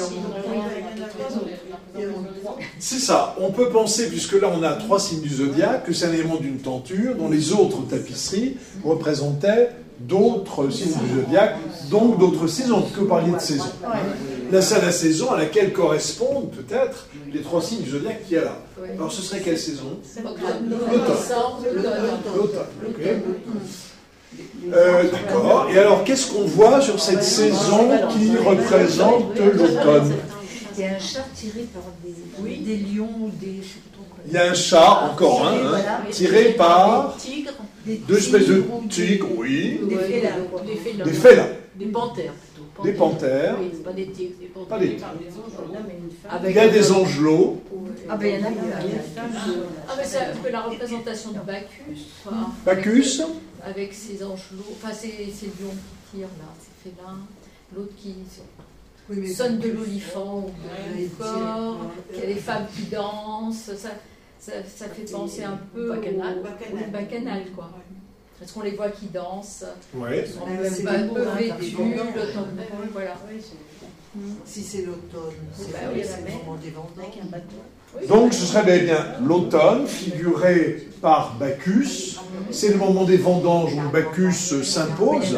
C'est ça. On peut penser, puisque là on a trois signes du zodiaque, que c'est un élément d'une tenture dont les autres tapisseries représentaient d'autres signes du zodiaque, donc d'autres saisons. Que parliez de saison? Là, c'est la saison à laquelle correspondent peut-être les trois signes du zodiaque qu'il y a là. Alors ce serait quelle saison? L'automne. L'automne. Ok. Euh, D'accord. Et alors, qu'est-ce qu'on voit sur cette saison qui représente l'automne? Il y a un chat tiré par des, des lions ou des... Il y a un chat, encore un, hein, tiré par deux espèces de tigres, oui. Des félins. Des Des félins. Des panthères plutôt. Des panthères. Oui, pas des tigres, des panthères. Pas des tigres. Avec Il y a des angelots. Ah ben il y en a Ah mais c'est un peu la représentation de Bacchus. quoi. Bacchus. Avec, avec ses angelots, enfin ces, ces lions qui tirent là, ces félins. L'autre qui Oui, sonne de l'olifant ou de corps. Il y a des femmes qui dansent. Ça, ça, ça fait penser un peu au bacchanal. au bacchanal, quoi. Parce qu'on les voit qui dansent. Ouais. Ils sont un peu vêtus, l'automne. Voilà. Si c'est l'automne, c'est Bah le oui, moment des vendanges. Donc ce serait bel et bien l'automne, figuré par Bacchus. C'est le moment des vendanges où Bacchus s'impose.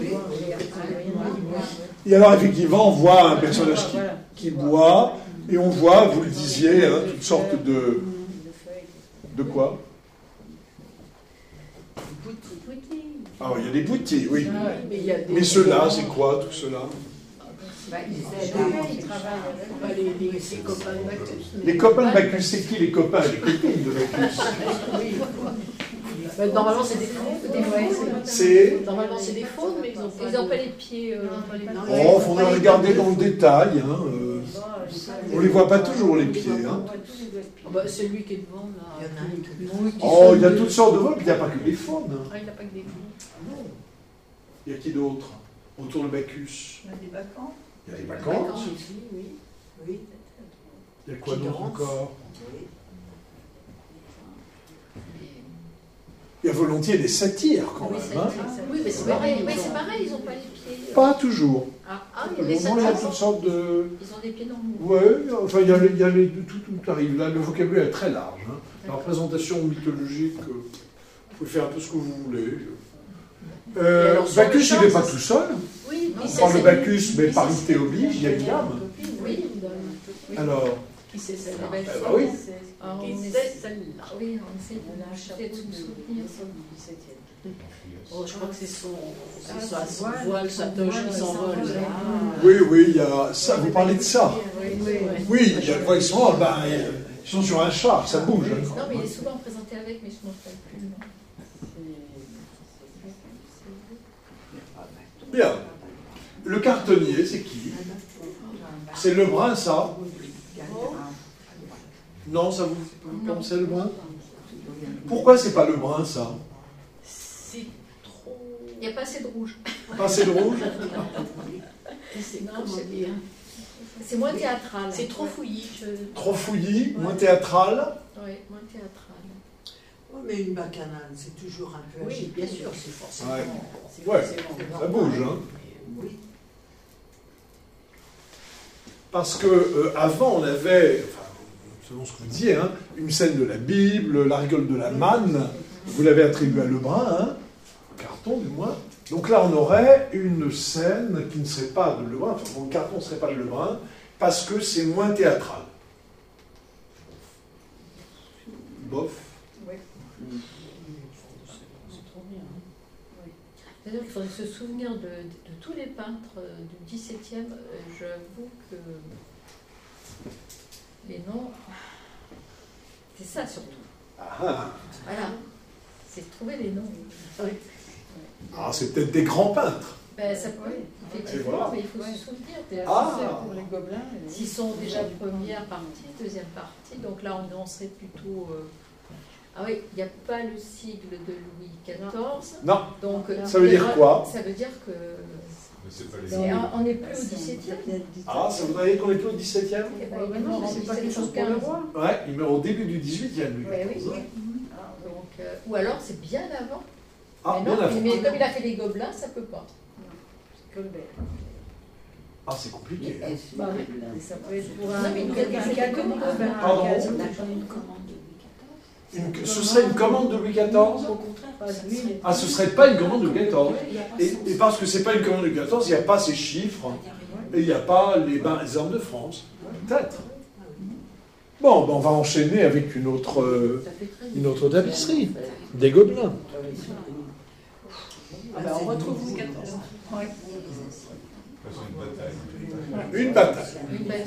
Et alors effectivement, on voit un personnage qui, qui boit, et on voit, vous le disiez, hein, toutes sortes de... De quoi? Ah, il y a des boutis, oui. Mais ceux-là, c'est quoi, tout cela? Bah, ils ils travaillent avec les, les, les copains de Bacchus. Les copains de Bacchus, c'est qui les copains et les copines de Bacchus? Bah, normalement, c'est des faunes. C'est... Normalement, c'est des faunes, mais ils n'ont pas, Ils n'ont pas les pieds. Euh, Oh, il faudrait regarder dans le détail. Hein, euh, on ne les voit pas toujours, les pieds. Hein. Oh, bah, celui qui est devant, là. Il y en a un qui Oh, il y a toutes sortes de vols, puis il n'y a pas que les faunes. Hein. Ah, il n'a pas que des faunes. Il y a qui d'autre autour de Bacchus? On a des vacances. Il y a les vacances. aussi, oui. Oui. Il y a quoi Qui d'autre danse. encore? Oui. Il y a volontiers des satires quand oui, même. Hein. Oui, mais c'est Oui, pareil. mais ils c'est ont- pareil, ils n'ont pas les pieds. euh, Pas toujours. Ah, Ah, Au il y a des moment, il y a satires. toutes sortes de... ils ont des pieds normaux. Oui, enfin, il y a, les- il y a les- tout, tout arrive. Là, le vocabulaire est très large. Hein. La représentation mythologique, euh, vous pouvez faire un peu ce que vous voulez. Euh, Et alors, sur Bacchus, le il n'est champ, pas ça- tout seul. Oui, On qui parle de c'est Bacchus, celle- mais qui parité c'est- oblige, il y a une dame. Oui, Alors, qui c'est celle-là? Eh ben, eh ben oui. Ah, on Qui essaie- c'est celle-là? Oui, on essaie de peut-être se souvenir. Oh, je crois que c'est son, c'est son, son voile, sa toge qui s'envole. oui, oui, il y a ça. Vous parlez de ça. Oui, oui. Oui, il y a, ils sont, ben, ils sont sur un char, ça bouge. hein. Non, mais il est souvent présenté avec, mais je ne m'en rappelle plus le nom. Bien. Le cartonnier, c'est qui? C'est Lebrun, ça. Non, ça vous fait penser le brun? Pourquoi c'est pas le brun, ça? C'est trop. Il n'y a pas assez de rouge. Pas assez de rouge? C'est Non, comment c'est- dire C'est moins théâtral. C'est trop fouillis. je- Trop fouillis, Ouais. moins théâtral? Oui, moins théâtral. Oh, mais une bacchanale, c'est toujours un peu Oui, agité. bien sûr, c'est forcément. Ouais. c'est Ouais, forcément- ça bouge, hein. Oui. Parce que euh, avant, on avait, enfin, selon ce que vous disiez, hein, une scène de la Bible, la rigole de la manne, vous l'avez attribué à Lebrun, hein, carton du moins. Donc là, on aurait une scène qui ne serait pas de Lebrun, enfin, mon carton ne serait pas de Lebrun, parce que c'est moins théâtral. Bof. C'est-à-dire qu'il faudrait se souvenir de, de tous les peintres euh, du dix-septième. Euh, J'avoue que les noms, c'est ça surtout. Ah, Voilà, c'est trouver les noms. ah, c'est peut-être des grands peintres. Ben, ça peut, effectivement, voilà. mais il faut se souvenir. des- Ah. Pour les gobelins. S'ils sont déjà première partie, deuxième partie, donc là on en serait plutôt. euh, Ah oui, il n'y a pas le sigle de Louis quatorze. Non. Donc, euh, Ça veut dire quoi? Ça veut dire que. Mais c'est pas les c'est un- on n'est plus au dix-septième. Ah, ça voudrait dire qu'on est plus au dix-septième? Eh ben, Ouais, il est non, mort en c'est pas quelque chose dix-sept cent pour le quinze. roi. Ouais, il meurt au début du dix-huitième, lui. Ouais, oui, oui. Donc, euh, ou alors c'est bien avant. Ah, mais, non, bien avant. mais comme il a fait les gobelins, ça peut pas. Colbert. Ah, c'est compliqué. hein. Bah, oui. Ça peut être pour Non, un mais il y a quelqu'un des qui a économies. connu Colbert. Pardon. On n'a pas une commande de Louis quatorze. Une- ce serait une commande de Louis quatorze? Au contraire, Pas ça lui, serait- mais- Ah, ce serait pas une commande de Louis quatorze. Il y a pas Et, sens. et parce que c'est pas une commande de Louis quatorze, il n'y a pas ces chiffres, et il n'y a pas les, ben, les armes de France. Peut-être. Bon, ben, on va enchaîner avec une autre, euh, Ça fait très une autre tapisserie, des gobelins. Ah bah, on retrouve Louis quatorze. De toute façon, une bataille. Une bataille. Une bataille.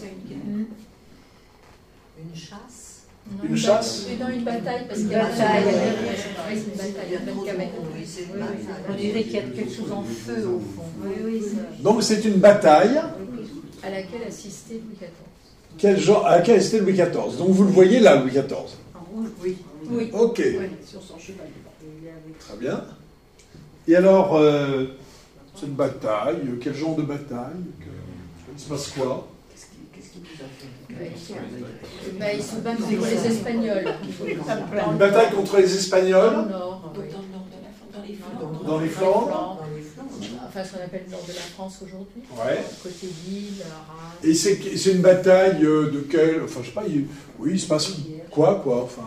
Une chasse. Non, Une chasse. bataille. Non, une bataille, parce qu'il y Une a bataille. Oui, une bataille, il y a Il y a pas trop de de caverne. monde, oui, c'est une Oui, bataille. oui, On dirait qu'il y a quelque chose en feu au fond. Oui, oui, c'est Donc c'est une bataille. À laquelle assistait Louis quatorze. Quel genre, à laquelle c'était Louis quatorze. Donc vous le voyez là, Louis quatorze. en rouge, oui. Oui. Ok, Sur son cheval. Il est avec- très bien. Et alors, euh, cette bataille, quel genre de bataille? Il se passe quoi? Qu'est-ce qui- qu'est-ce qui nous a fait Ben, ils sont- ben, ils se battent contre les Espagnols. Dans Une le bataille nord. contre les Dans le Espagnols, nord. Donc oui. dans le nord de la France, dans les flancs. dans les flancs. Dans les flancs. Enfin, ce qu'on appelle le nord de la France aujourd'hui. Ouais. Côté Lille, Arras. Et c'est c'est une bataille euh, de quel... Enfin, je sais pas, il, oui, il se passe quoi, quoi, enfin...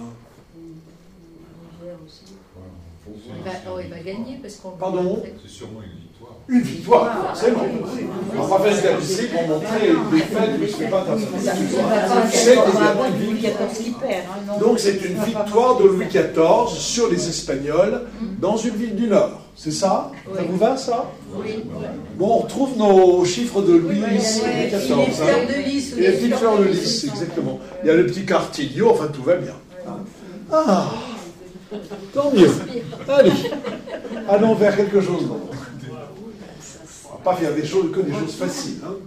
Il va, oh, il va gagner parce qu'on. Pardon? C'est sûrement une victoire. Une victoire, forcément. On va faire une tapisserie pour montrer une défaite, mais ce n'est pas ta C'est évidemment une Louis victoire. quatorze qui perd. hein, non. Donc c'est une victoire de Louis quatorze sur les Espagnols dans une ville du Nord. C'est ça? Ça vous va, ça? Oui. Bon, on retrouve nos chiffres de Louis Ouais, quatorze. les fleurs de lys. Et les petites fleurs de lys, exactement. Il y a le petit cartillo, enfin tout va bien. Ah, tant mieux. Allez, allons vers quelque chose d'autre. On va pas faire des choses, que des choses faciles. Hein.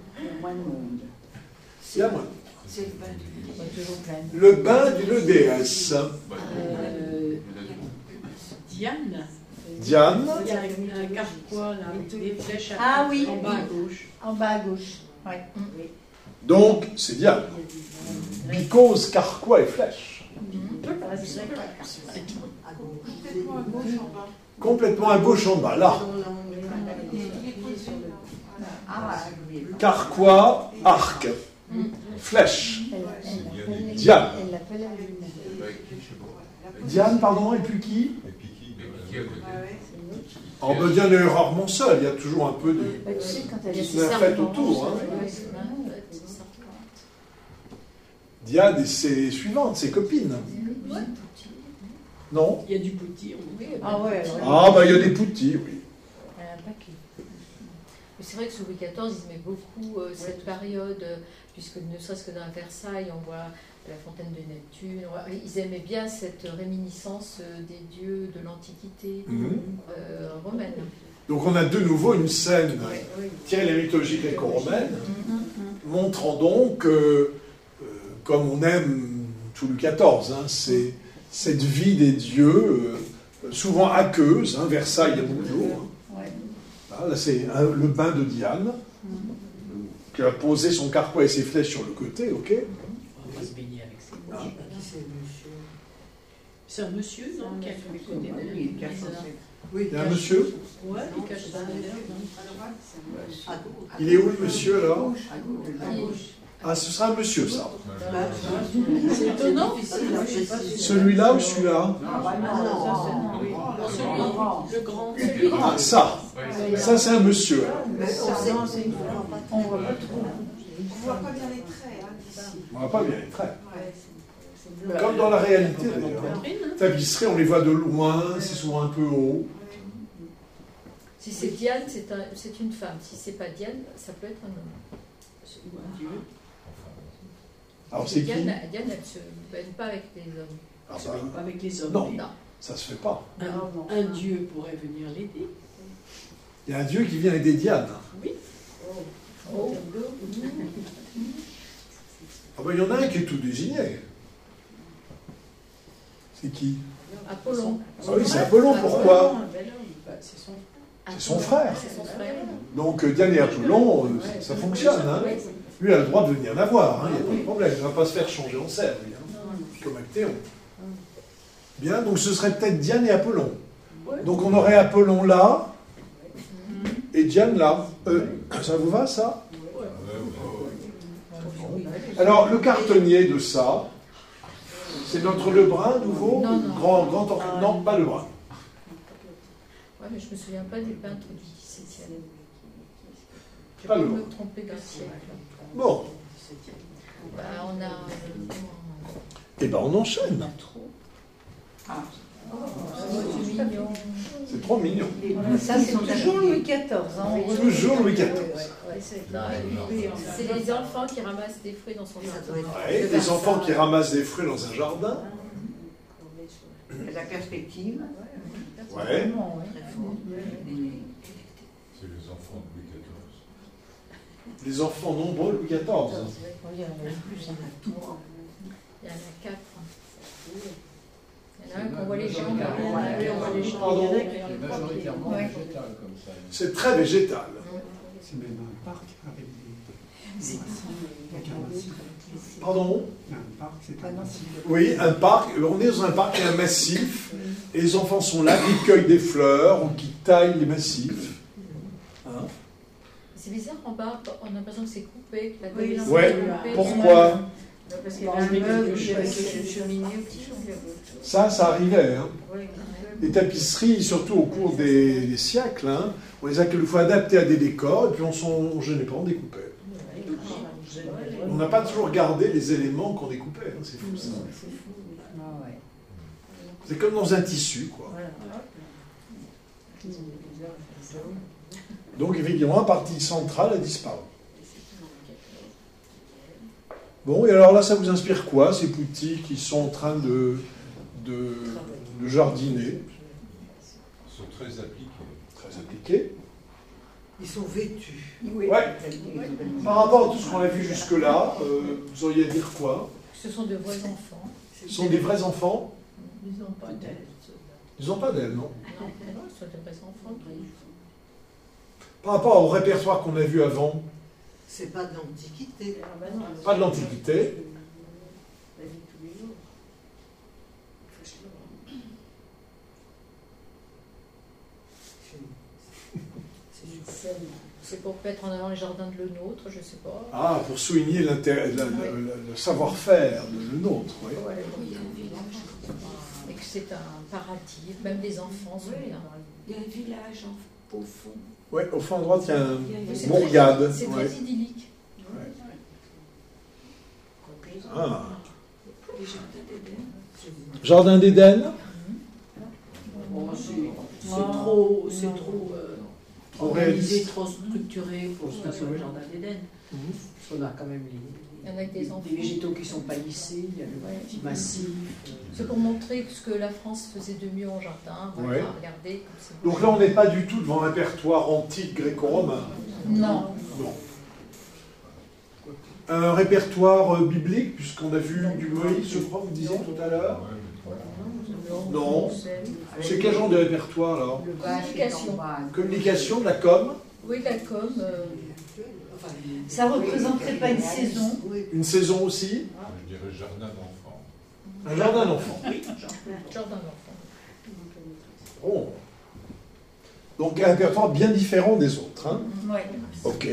Il y a moins. C'est le bain du Toujours plein. Le bain d'une déesse. Euh, Diane. Diane. Il y a un carquois là, avec des flèches à- Ah oui, en bas à oui. gauche. En bas à gauche. Ouais. Donc, c'est Diane. Bicose, carquois et flèche. À gauche. Complètement à gauche en bas. Complètement à gauche en bas, là. Ah, Carquois, arc. Flèche. elle, elle l'appelle- Diane. Elle l'appelle à lui-même. Avec qui, je sais pas. Diane, pardon, et puis qui? Et puis qui Mais qui à côté? Oh, ben Diane est rarement seule, il y a toujours un peu de... Bah, tu sais, quand elle Il y a est ses la fête serpents. autour, hein. Ouais, c'est une fête, c'est serpente. Diane et ses suivantes, ses copines. Non? Il y a du petit. on- Oui, Ah ouais, alors, Ah, ben il y a des poutis, oui. un paquet. Mais c'est vrai que sous Louis quatorze, ils aimaient beaucoup euh, cette période, euh, puisque ne serait-ce que dans Versailles, on voit la fontaine de Neptune. on voit- Ils aimaient bien cette réminiscence euh, des dieux de l'Antiquité Mhm. euh, romaine. Donc on a de nouveau une scène Ouais, oui. tirée de la mythologie gréco-romaine, montrant donc que, euh, comme on aime sous Louis quatorze, hein, c'est cette vie des dieux, euh, souvent aqueuse, hein, Versailles, il y a beaucoup d'eau. Hein. Ouais. Là, là c'est hein, le bain de Diane, qui a posé son carquois et ses flèches sur le côté, ok. On va se baigner avec ses Ah. Qui c'est, monsieur? C'est un monsieur, non, qui a fait les côtés d'elle. Oui, Il y a un monsieur. Ouais, il cache ça d'ailleurs. à Il est où le monsieur là? À gauche. Ah, ce sera un monsieur ça. C'est étonnant. Celui-là ou celui-là? Ah non, Celui, le grand, celui. Ah, ça. Ça, c'est un monsieur. mais on sait. On voit pas trop. On voit pas bien les traits, hein, d'ici. On voit pas bien les traits. Comme dans la réalité d'ailleurs. Poitrine, hein. Tapisseries, on les voit de loin, c'est souvent un peu haut. Si c'est Diane, c'est un- c'est une femme. Si c'est pas Diane, ça peut être un homme. Ou un dieu. Alors c'est qui? Diane, Diane, elle ne se baigne pas avec les hommes. Ah bah, Avec les hommes. Non. mais Non. ça se fait pas. Un, un dieu pourrait venir l'aider. Il y a un dieu qui vient aider Diane. Oh. Ah ben il y en a un qui est tout désigné. C'est qui? Apollon. Ah oui, c'est Apollon, pourquoi? Bah, c'est son C'est son frère. C'est son frère. Donc euh, Diane et Apollon, euh, ça, ça fonctionne. Hein. Lui a le droit de venir la voir, il n'y a pas de problème. Il ne va pas se faire changer en cerf, lui, hein, comme Actéon. Bien, donc ce serait peut-être Diane et Apollon. Donc on aurait Apollon là, et Diane là. Euh, ça vous va, ça? Alors, le cartonnier de ça, c'est notre Lebrun, nouveau? Non, non. Grand, grand or- non, pas Lebrun. Ouais, mais je ne me souviens pas des peintres du dix-septième. Je Pas peux le me long. tromper d'un siècle. Bon, Bah, on a. et ben on enchaîne. Oh, c'est mignon. C'est trop mignon. Ça, c'est toujours Louis quatorze. Hein, on Toujours Louis retrouve- quatorze. Ouais, ouais, c'est- Non, c'est les enfants qui ramassent des fruits dans son Ça jardin. doit être- Ouais, des enfants qui ramassent des fruits dans un jardin. La perspective. Ouais. Vraiment, ouais. très fort. C'est les enfants de Louis quatorze. Les enfants nombreux, Louis quatorze. Il y en a plus, il y en a tout. Il y en a quatre. Il y en a un qu'on voit les jambes. On voit les jambes. Pardon. C'est majoritairement Ouais. végétal comme ça. C'est très végétal. C'est même un parc avec des. avec un massif. Pardon? Un parc, c'est un massif. Oui, un parc. On est dans un parc qui est un massif. Et les enfants sont là, qui cueillent des fleurs ou qui taillent les massifs. Hein? C'est bizarre, en bas, on a l'impression que c'est coupé. Que la Oui, table est Ouais, coupée. pourquoi? Parce qu'il y avait un meuble, il y avait une cheminée au-dessus. Ça, ça arrivait. Hein. Ouais. Les tapisseries, surtout au cours des, des siècles, hein, on les a quelquefois adaptées à des décors et puis on s'en gênait pas, on découpait. On n'a pas toujours gardé les éléments qu'on découpait. Hein, c'est fou ça. Ah ouais. C'est comme dans un tissu, quoi. Voilà. Donc effectivement, la partie centrale a disparu. Bon, et alors là, ça vous inspire quoi, ces petits qui sont en train de, de, de jardiner? Ils sont très appliqués. Très appliqués. Ils sont vêtus. Ouais. Par rapport à tout ce qu'on a vu jusque-là, euh, vous auriez à dire quoi? Ce sont de vrais enfants. Ce sont des vrais enfants? Ils n'ont pas d'aile. Ils n'ont pas d'aile, non? Non, non, ce sont des vrais enfants. Par rapport au répertoire qu'on a vu avant, C'est pas de l'Antiquité. pas de l'Antiquité. C'est pour mettre en avant les jardins de Le Nôtre, je sais pas. Ah, pour souligner l'intérêt- la- la- la- le savoir-faire de le nôtre, oui. Ouais, et que c'est un paradis, même les enfants sont bien. Il y a un village en- au fond. Ouais, au fond à droite, il y a un C'est bourgade. très- C'est Ouais. très idyllique. Ah. Les jardins d'Éden. Jardin d'Éden. Bon, c'est c'est trop, c'est trop euh, Trop organisé, réaliste. trop structuré pour que ce soit le jardin d'Éden. Mhm. Parce qu'on a quand même les, Il y en a que des enfants. des végétaux qui sont palissés, il y a le Ouais. petit massif. C'est pour montrer ce que la France faisait de mieux en jardin. Voilà, Ouais. regardez comme c'est beau. Donc là, on n'est pas du tout devant un répertoire antique gréco-romain. Non. Non. Un répertoire euh, biblique, puisqu'on a vu du Moïse, je crois, vous disiez tout à l'heure. Non. C'est quel genre de répertoire, là? Communication. Communication, de la com. Oui, la com. euh, Ça ne représenterait pas une saison. Une saison aussi. Je dirais jardin d'enfants. Un jardin d'enfants. Jardin d'enfants. Bon. Donc un répertoire bien différent des autres. Hein. Ouais. Ok.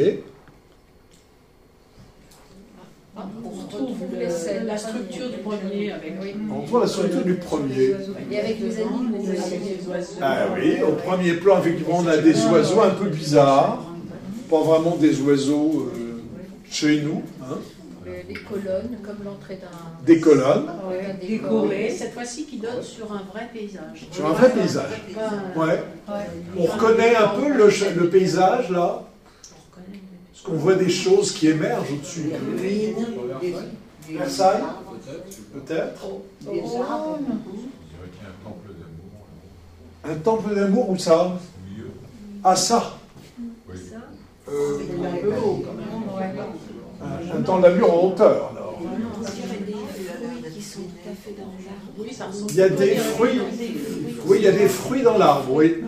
On retrouve le- la structure du premier avec. On voit la structure du premier. Et avec les animaux aussi. Avec les oiseaux. Ah oui, au premier plan, effectivement, on a des oiseaux un peu bizarres. Pas vraiment des oiseaux euh, chez nous. Hein. Le- les colonnes, comme l'entrée d'un. Des colonnes. d'un décor. Décoré, cette fois-ci qui donne sur un vrai paysage. Sur un vrai paysage. Pas un- Ouais. On reconnaît un peu le, ch- le paysage, là. Parce qu'on voit des choses qui émergent au-dessus. Versailles, peut-être. Je dirais qu'il y a un temple d'amour. Un temple d'amour, où ça? Au milieu. Ah, ça. Oui. Euh, un peu haut quand même. un, un temple d'amour en hauteur, alors. Qui sont tout à fait dans l'arbre. Oui, ça ressemble. Il y a des fruits. Oui, il y a des fruits dans l'arbre, oui.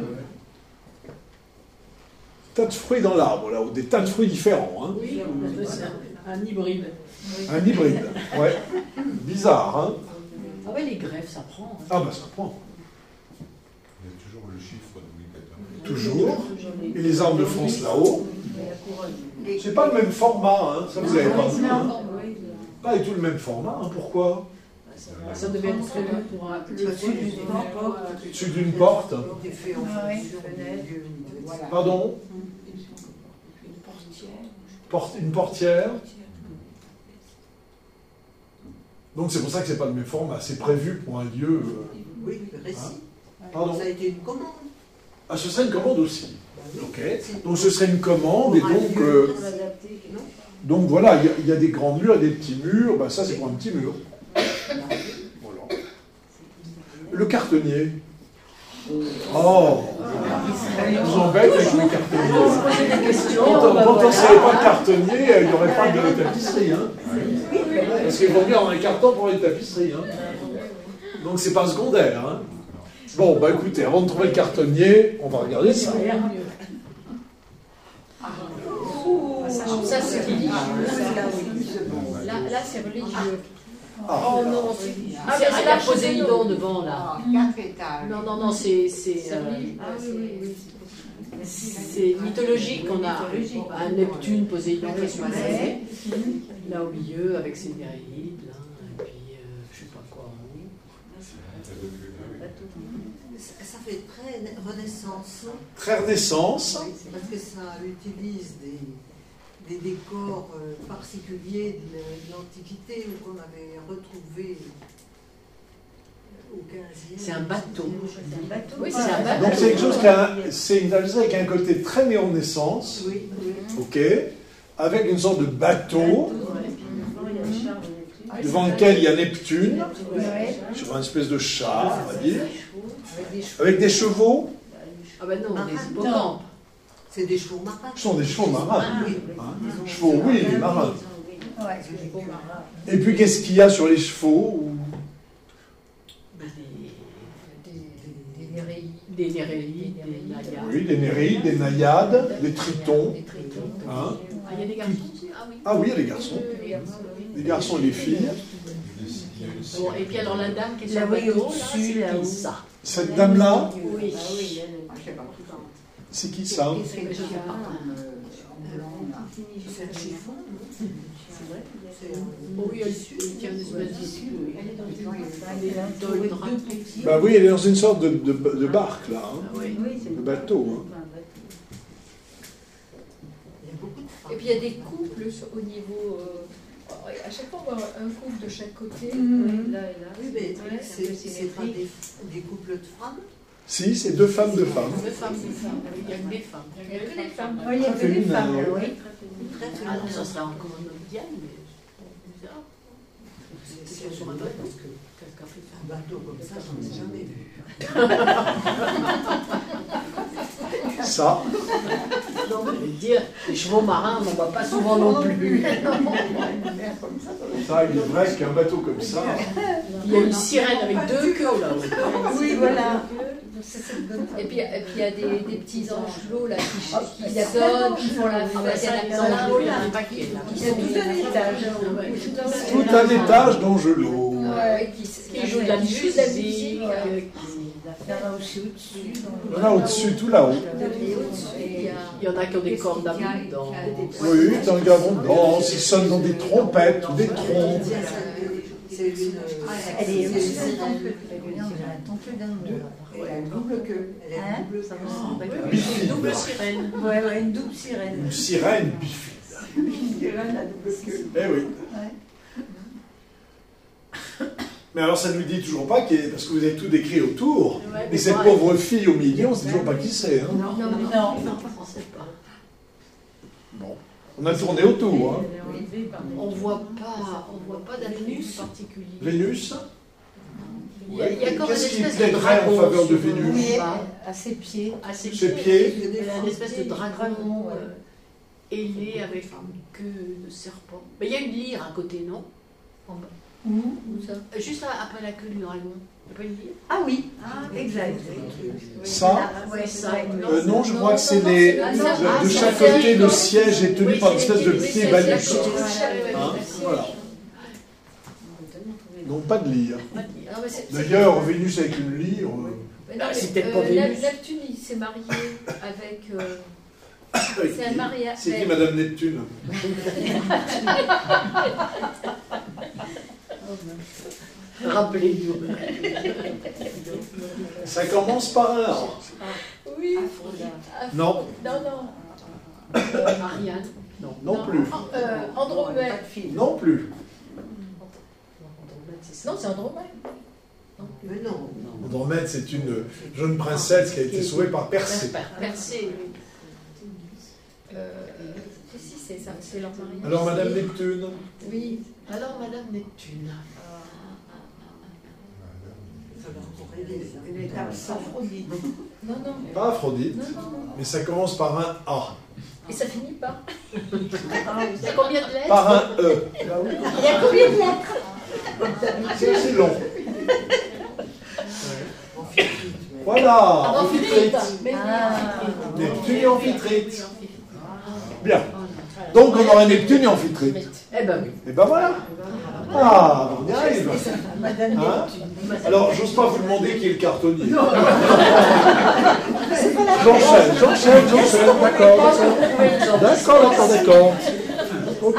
Tas de fruits dans l'arbre, là, ou des tas de fruits différents. Hein. Oui, c'est un, un hybride. Un hybride, ouais. Bizarre, hein. Ah ouais, les greffes, ça prend. hein. Ah, bah ça prend. Il y a toujours le chiffre de Louis quatorze. Toujours. Et les arbres de France là-haut. C'est pas le même format, hein. Ça vous avez pas vu, hein. Pas du tout le même format, hein. Pourquoi? Ça devait être prévu pour un le Dessus d'une sud. porte. Dessus d'une porte. Des faits en Ah ouais. fonction du lieu. Pardon? Une portière. Porte, une portière. Donc c'est pour ça que c'est pas le même format. C'est prévu pour un lieu. euh, Oui, le récit. Pardon? Ça a été une commande. Ah, ce serait une commande aussi. Ok. Donc ce serait une commande et donc. euh, donc voilà, il y a- il y, a des grands murs et des petits murs. Ben, ça c'est pour un petit mur. Voilà. Le cartonnier. Oh! Ils vous embêtent avec le cartonnier. Quand on quand on ne savait pas le cartonnier, il n'y aurait pas de tapisserie. Hein. Parce qu'il faut bien avoir un carton pour les tapisseries. Hein. Donc c'est pas secondaire. Hein. Bon, bah écoutez, avant de trouver le cartonnier, on va regarder ça. Ça, c'est religieux. Là, là c'est religieux. Ah, Oh non, c'est Ah, c'est mais c'est la la Poséidon Poséidon. devant là. Quatre étages. Non, non, non, c'est c'est C'est euh, religieux. Ah, oui, oui, c'est mythologique. On a un Neptune, Poséidon qui est sur la scène, là au milieu avec ses Néréides, là, et puis euh, je sais pas quoi. Ça ça fait très Renaissance, très Renaissance. parce que ça utilise des, des décors euh, particuliers de de l'Antiquité ou qu'on avait retrouvé au quinzième. C'est un bateau. Oui, c'est un bateau. Donc c'est quelque chose qui a, c'est une algérie avec un côté très néo-Renaissance, Oui, oui. ok, avec une sorte de bateau devant lequel il y a Neptune, sur une espèce de char, on va dire, avec des chevaux. Ah ben non, Ah, des non. hippocampes. C'est des chevaux marins. Ce sont des chevaux marins. Oui. Hein. Chevaux, oui, les marins. Ouais. Et puis qu'est-ce qu'il y a sur les chevaux? Ben, Des, des Néréides. Des des Néréides, des Naïades. Oui, des Néréides, des Naïades, des Tritons. Des tritons. Hein. Ah, il y a des garçons aussi. Ah oui. Ah oui, il y a des garçons. Des garçons et des filles. Bon, et puis alors la dame qui est Là, sur le oui, bateau, là, au-dessus, c'est là-haut. qui ça? Cette dame-là, Oui. c'est qui ça? C'est un chiffon. C'est vrai. Oh oui, elle tient une espèce de de drap. Bah oui, elle est dans une sorte de, de, de barque, là. Hein. Ah oui. De bateau. Hein. Il y a beaucoup de femmes. Et puis il y a des couples sur- au niveau. euh, à chaque fois, on voit un couple de chaque côté. Mhm. Là et là. Oui, mais Ouais, c'est un peu c'est pas symétrique. des, des couples de femmes. Si, c'est deux femmes, deux femmes. Deux femmes, deux femmes. Il y a que des femmes. Il n'y a que des femmes. Oui, il y a que des femmes, là, oui. Très Ah non, féminines. ça serait encore un homme Diane, mais c'est bizarre. C'est sur un bateau. Parce que Qu'est-ce qu'a fait ça? un bateau comme ça, j'en ai jamais vu. Ça, Non, mais je veux dire, les chevaux marins, on n'en voit pas souvent non plus. ça, il est vrai qu'un bateau comme ça... Il y a une sirène avec deux queues là-haut. Oui, voilà. Et puis, et puis il y a des, des petits angelots là qui, qui donnent, qui font la fête. Il y a un paquet là. Il y a tout un étage. Tout un étage d'angelots. Ouais, qui, qui joue de la musique. Il y en a aussi au-dessus. Il y en a au-dessus, tout là-haut. Il y en a qui ont des cordes abondants. Oui, dans le abondance, ils sonnent dans des trompettes ou des trompes. Elle est aussi un temple d'amour. Elle a une double queue. Elle a une double queue. Bifide. Une double sirène. Ouais, ouais, une double sirène. Une sirène bifide. Une sirène à double queue. Eh oui. Mais alors ça ne nous dit toujours pas, qu'il est, parce que vous avez tout décrit autour, ouais, et cette pareil. pauvre fille au milieu, on ne sait toujours pas qui c'est. Hein. Non, non, non, non, on ne sait pas. Bon, on a tourné autour. Hein. On ne voit pas, on voit pas d'Vénus particulier. Vénus. Il y a, il y a comme une Qu'est-ce qui espèce de plaiderait dragon en faveur de sur- Vénus? Oui, à ses pieds. À ses Ses pieds. pieds. Il y a une espèce de dragon euh, ailé avec une queue de serpent. Mais il y a une lyre à côté, non? En bas. Où Où ça? Juste après la queue du dragon. Il n'y a pas une lyre? Ah oui, exact. Ça Ouais, ça. euh, Non, je crois que c'est les. De, de chaque côté, le siège est tenu par une espèce de pied balus. Hein, voilà. Donc pas de lyre. D'ailleurs, Vénus avec une lyre. euh, Mais non, C'est mais, peut-être pas euh, Vénus. Neptune, il s'est marié avec. euh, c'est un mariage. C'est qui Madame Neptune? Rappelez-nous. Ça commence par un A. Oui. Non. Non, non. Euh, Ariane. Non, non plus. Euh, Andromède. Non plus. Non, c'est Andromède. Mais non. Andromède, c'est une jeune princesse qui a été sauvée par Persée. Persée, oui. Euh, si, si, c'est ça, c'est leur mariage. Alors, Madame Neptune? Oui. Alors, Madame Neptune. Elle est Aphrodite. Non, non. Pas Aphrodite, Non, non, non. mais ça commence par un A. Et ça finit par. Il y a combien de lettres? Par un E. Il y a combien de lettres? C'est assez long. Voilà, Ah, Amphitrite. Mais oui. Neptune et Amphitrite. Bien. Donc on aurait Neptune et Amphitrite. Eh ben oui. Et ben voilà. Ah, on y arrive. Madame Hein? Neptune. Alors, j'ose pas vous demander qui est le cartonnier. J'enchaîne, j'enchaîne, j'enchaîne. D'accord, d'accord. D'accord, d'accord, d'accord. Ok.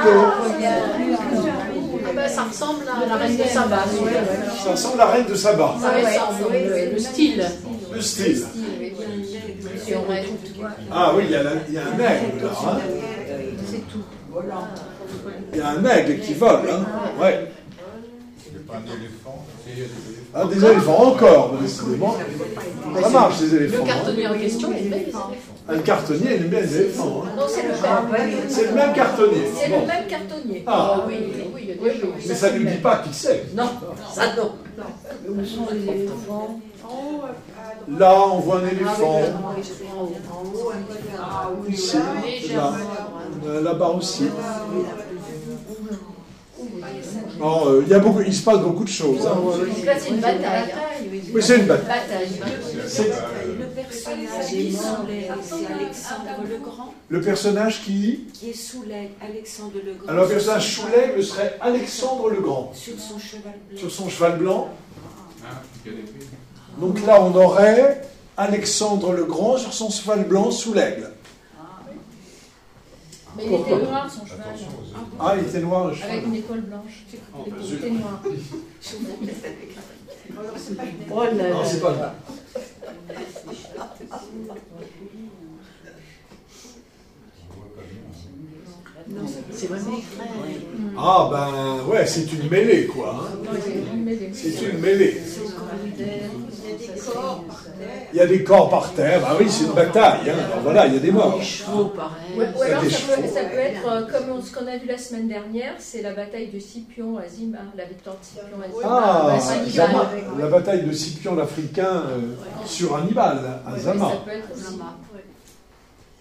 Ah ben, ça ressemble à la reine de Saba. Ça ressemble à la reine de Saba. Ça ressemble, le, le style. Le style. Et on rêve. Ah oui, il y a, la- il y a un aigle là. Hein. C'est tout. Il y a un aigle qui vole. Hein. Ouais. Il n'y a pas un éléphant. Si, il y a des éléphants. Ah, des éléphants encore, décidément. Ça marche, les Le éléphants. cartonnier en question, il met les éléphants. Un cartonnier, il aime bien les éléphants. Hein. Non, c'est le même. C'est le même cartonnier. C'est Bon. le même cartonnier. Ah, Oui, oui, il y a des choses. mais ça ne nous dit pas qui c'est. Non, ça non. Où sont les éléphants? Là, on voit un éléphant. En haut, un peu vers oui, Ici, là, Euh, là-bas aussi. Alors, euh, il y a beaucoup, il se passe beaucoup de choses. Hein. Là, c'est une bataille. hein. Oui, c'est une bataille. Bataille. C'est Le personnage qui est sous l'aigle, c'est Alexandre le Grand, le personnage qui... qui est sous l'aigle, Alexandre le Grand. Alors, le personnage sous l'aigle serait Alexandre le Grand. Sur son cheval blanc. Sur son cheval blanc. Hein, il y a des films. Donc là, on aurait Alexandre le Grand sur son cheval blanc sous l'aigle. Mais il était noir, son cheval. Attention aux éléphants. Ah, il était noir le cheval. Avec une école blanche. Il était noir. Oh là Non, là. c'est pas là. C'est vraiment frère. Ah, ben, ouais, c'est une mêlée, quoi. Hein. Non, il est une mêlée. C'est une mêlée. Il y a des corps par terre. Il y a des corps par terre. Ah oui, c'est une bataille. Hein. Alors voilà, il y a des morts. Les chevaux, pareil. Ou, ou alors des ça peut, chevaux. ça peut être euh, comme ce qu'on a vu la semaine dernière, c'est la bataille de Scipion à Zimar, la victoire de Scipion à Zimar. Ah, à Hannibal. Zama. La bataille de Scipion l'Africain euh, sur Hannibal, à Ouais, Zama. Ça peut être aussi. Zama, ouais.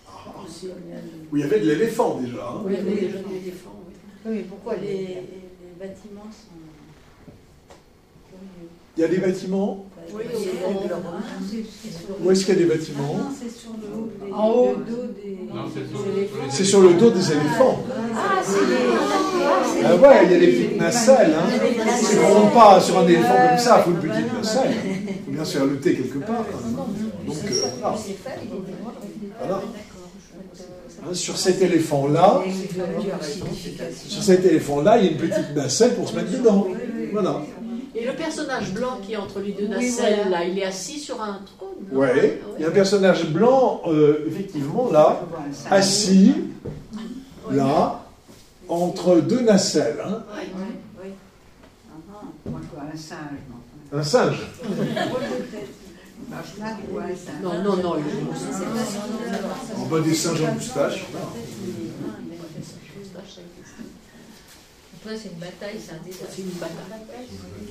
Où il y avait de l'éléphant déjà. Hein. Oui, il y avait déjà des éléphants, oui. Oui, pourquoi les, bâtiments sont curieux. Il y a des bâtiments? Oui, oui, Où est-ce qu'il y a des bâtiments? Ah non, c'est sur le haut des, En haut. le dos des, Non, c'est des sur- éléphants. C'est sur le dos des éléphants. Ah, c'est les... Ah ouais, il y a des petites nacelles. Hein. C'est qu'on monte pas sur un éléphant comme ça, il faut une petite nacelle. Il faut bien se faire lutter quelque part. Donc, euh, voilà. Voilà. Hein, sur cet éléphant-là, sur cet éléphant-là, il y a une petite nacelle pour se mettre dedans. Voilà. Et le personnage blanc qui est entre les deux nacelles, là, il est assis sur un trône. non? Ouais. Il y a un personnage blanc, euh, effectivement, là, assis, là, entre deux nacelles. Hein. Ouais. Oui. Ah, moi, je vois un singe. non. Un singe. Bah, je là, je vois un singe. Non, non, non. En bas des singes en moustache. Après, c'est une bataille, c'est un désastre. C'est une bataille.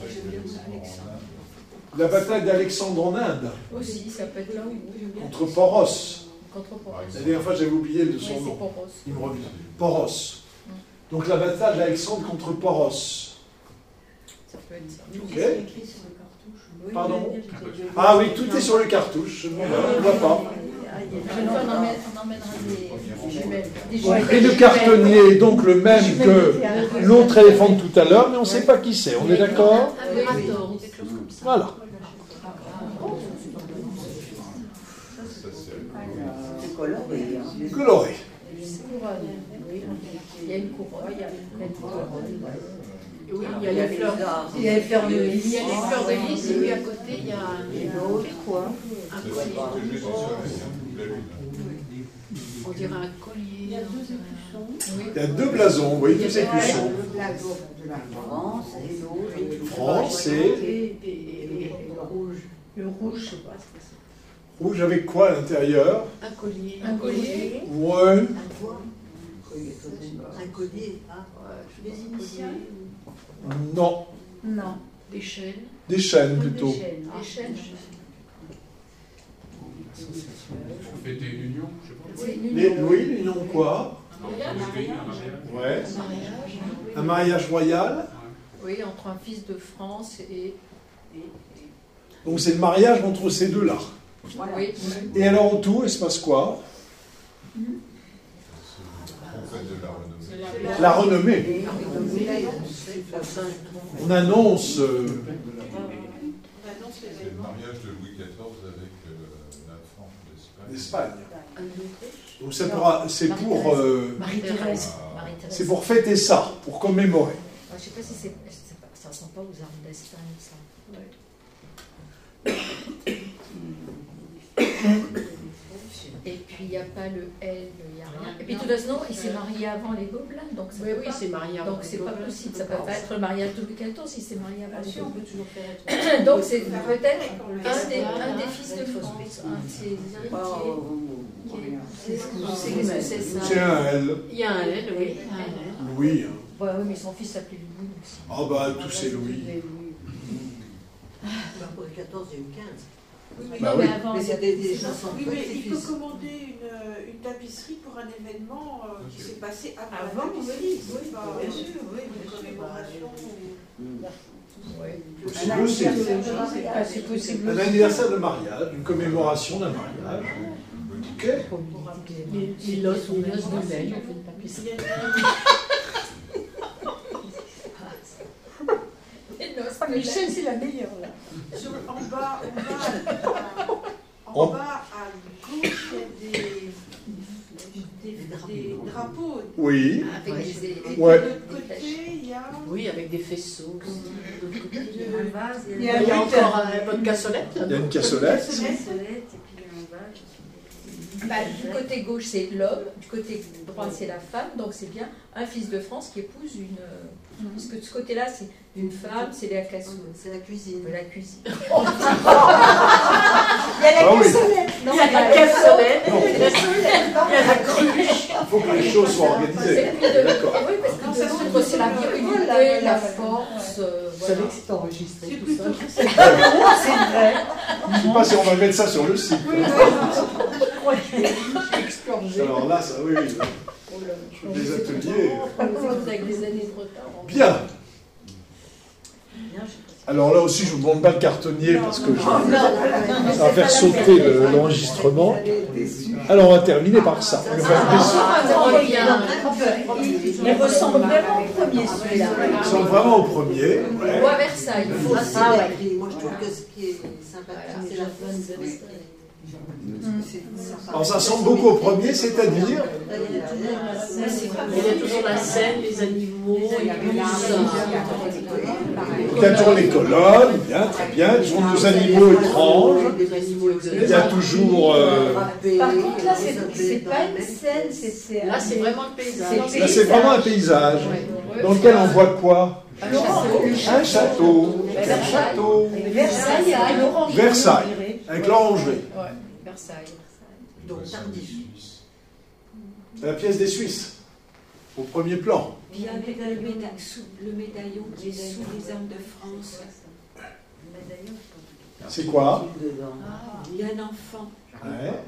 La bataille d'Alexandre en Inde, Aussi, ça peut être là où. contre Poros. Contre Poros. La dernière fois, j'avais oublié de Oui, son c'est nom. Poros. Il me revient. Poros. Donc la bataille d'Alexandre contre Poros. Ça peut être ça. Ok. C'est écrit sur le cartouche. Oui, Pardon? je veux dire, Ah oui, tout est sur le cartouche. Je ne vois pas. Une fois, on, emmène- on emmènera des, des jumelles. Des Bon, jumelles. et le cartonnier est donc le même que l'autre éléphant de tout à l'heure, mais on ne sait pas qui c'est. On est d'accord? Un murator ou quelque chose comme ça. Voilà. c'est coloré. hein. Coloré. Couronne. Oui. Il y a une couronne. Il y a une couronne. Oui, il y a les fleurs. Il y a les fleurs de lys. Il y a les fleurs de lys et puis à côté, il y a un, Et l'autre, quoi? un C'est collier. ce que j'ai dit sur la lune. On dirait un collier. Il y a deux écussons. Oui. Il y a deux blasons, vous voyez tous ces écussons. Le blason de la France et l'autre. France et Et, et, et, et le rouge. Le rouge, je sais pas ce que c'est. rouge avec quoi à l'intérieur? Un collier. Un collier. Ouais. Un doigt, un collier. Ah. Des initiales? Non. Non. Des chaînes. Des chaînes Des plutôt. chaînes. Des chaînes. Pour fêter une union, je sais pas. C'est une Les, union. oui, l'union quoi? Dans le pays, un mariage. Ouais. Un mariage. Un mariage royal. Oui, entre un fils de France et. Donc c'est le mariage entre ces deux-là. Oui. Et alors autour, il se passe quoi? On fait de la renommée. La renommée. On annonce. euh, C'est le mariage de Louis quatorze avec euh, la France d'Espagne. d'Espagne. Donc ça pourra- c'est pour, euh, Marie-Thérèse. Ah. Marie-Thérèse. c'est pour fêter ça, pour commémorer. Ah, je ne sais pas si c'est. c'est pas- Ça ne ressemble pas aux armes d'Espagne, ça. Et puis il n'y a pas le L, il n'y a rien. Et puis tout d'un coup, il s'est marié avant les Gobelins, donc ça Oui, peut oui, pas. c'est marié avant Donc les c'est pas Gobelins. possible, ça ne peut pas être le mariage de Louis quatorze s'il s'est marié avant les Si on Gobelins. peut toujours faire être. Donc c'est peut-être un des, un des fils de France, un de ses héritiers. C'est qu'est-ce que c'est ça? C'est un L. Il y a un L, oui. Un L. Louis. hein. Ouais, oui, mais son fils s'appelait Louis aussi. Ah bah tous ces Louis. Pour le quatorze, il y a eu quinze. Oui, mais, Bah Non, oui. mais avant, Mais il y a- c'était des chansons oui, mais il peut petits-fils. commander une, euh, une tapisserie pour un événement euh, qui s'est passé avant, Avant, la tapisserie. oui, oui, Pas, bien euh, sûr, oui, une bien sûr. commémoration. ou- Ouais. C'est possible. Ah, c'est possible. Un anniversaire de mariage, une commémoration d'un mariage. Ok. Les, les noces, on noce de laine, on fait une tapisserie. Il y a Michel, c'est la meilleure, là. une- sur- en bas, en bas, à, en En- bas à gauche, il y a des, des, des drapeaux. Oui. Avec des Et élèves. Ouais. de l'autre côté, il y a. Oui, avec des faisceaux aussi. De l'autre côté. Il y a un vase, Il il y y a a Il y a un encore un- votre cassolette. Il y a une cassolette. une cassolette et puis il y a un vase. Bah, du côté gauche, c'est l'homme, du côté droit, c'est la femme, donc c'est bien un fils de France qui épouse une. Parce que de ce côté-là, c'est une femme, c'est la cassoulet. C'est la cuisine. De la cuisine. Il y a la Ah oui. cassolette. Il y a la cassolette, il y a la cruche. Il faut que les choses soient C'est organisées. plus de. D'accord. Oui, parce que de l'autre, c'est la virilité, la force. euh, Vous savez voilà. que c'est enregistré C'est tout plutôt ça. c'est C'est vrai. Je ne sais pas si on va mettre ça sur le site. Explorgé. Alors là, ça, oui, oui. Des ateliers. Avec des années de retard. Bien. Alors là aussi, je ne vous demande pas le cartonnier parce que je... ça va faire sauter le- l'enregistrement. Alors on va terminer par ça. On va faire des- Il ressemble vraiment au premier, celui-là. Ils sont vraiment au premier. Ouais. Ou à Versailles. Il faut aussi Ah ouais. l'écrit. Moi, je trouve que ce qui est sympathique, c'est la face. Alors ça ressemble beaucoup au premier, c'est-à-dire Il y a toujours la scène, les animaux, et puis tout il y a toujours les colonnes, bien, très bien, ils ont nos animaux étranges. des animaux Il y a toujours... euh, Par contre, là, c'est c'est pas une scène, c'est- c'est. Là, c'est vraiment le paysage. Là, c'est vraiment un paysage dans lequel on voit quoi? Un château. Un château. Un château. Versailles avec l'orangerie. Versailles, avec l'orangerie. Ouais, Versailles. Donc, tardif. La pièce des Suisses, au premier plan. Puis avec le, méda- sous- le médaillon qui est sous les armes de France. C'est quoi? Il y a un enfant Ouais. avec.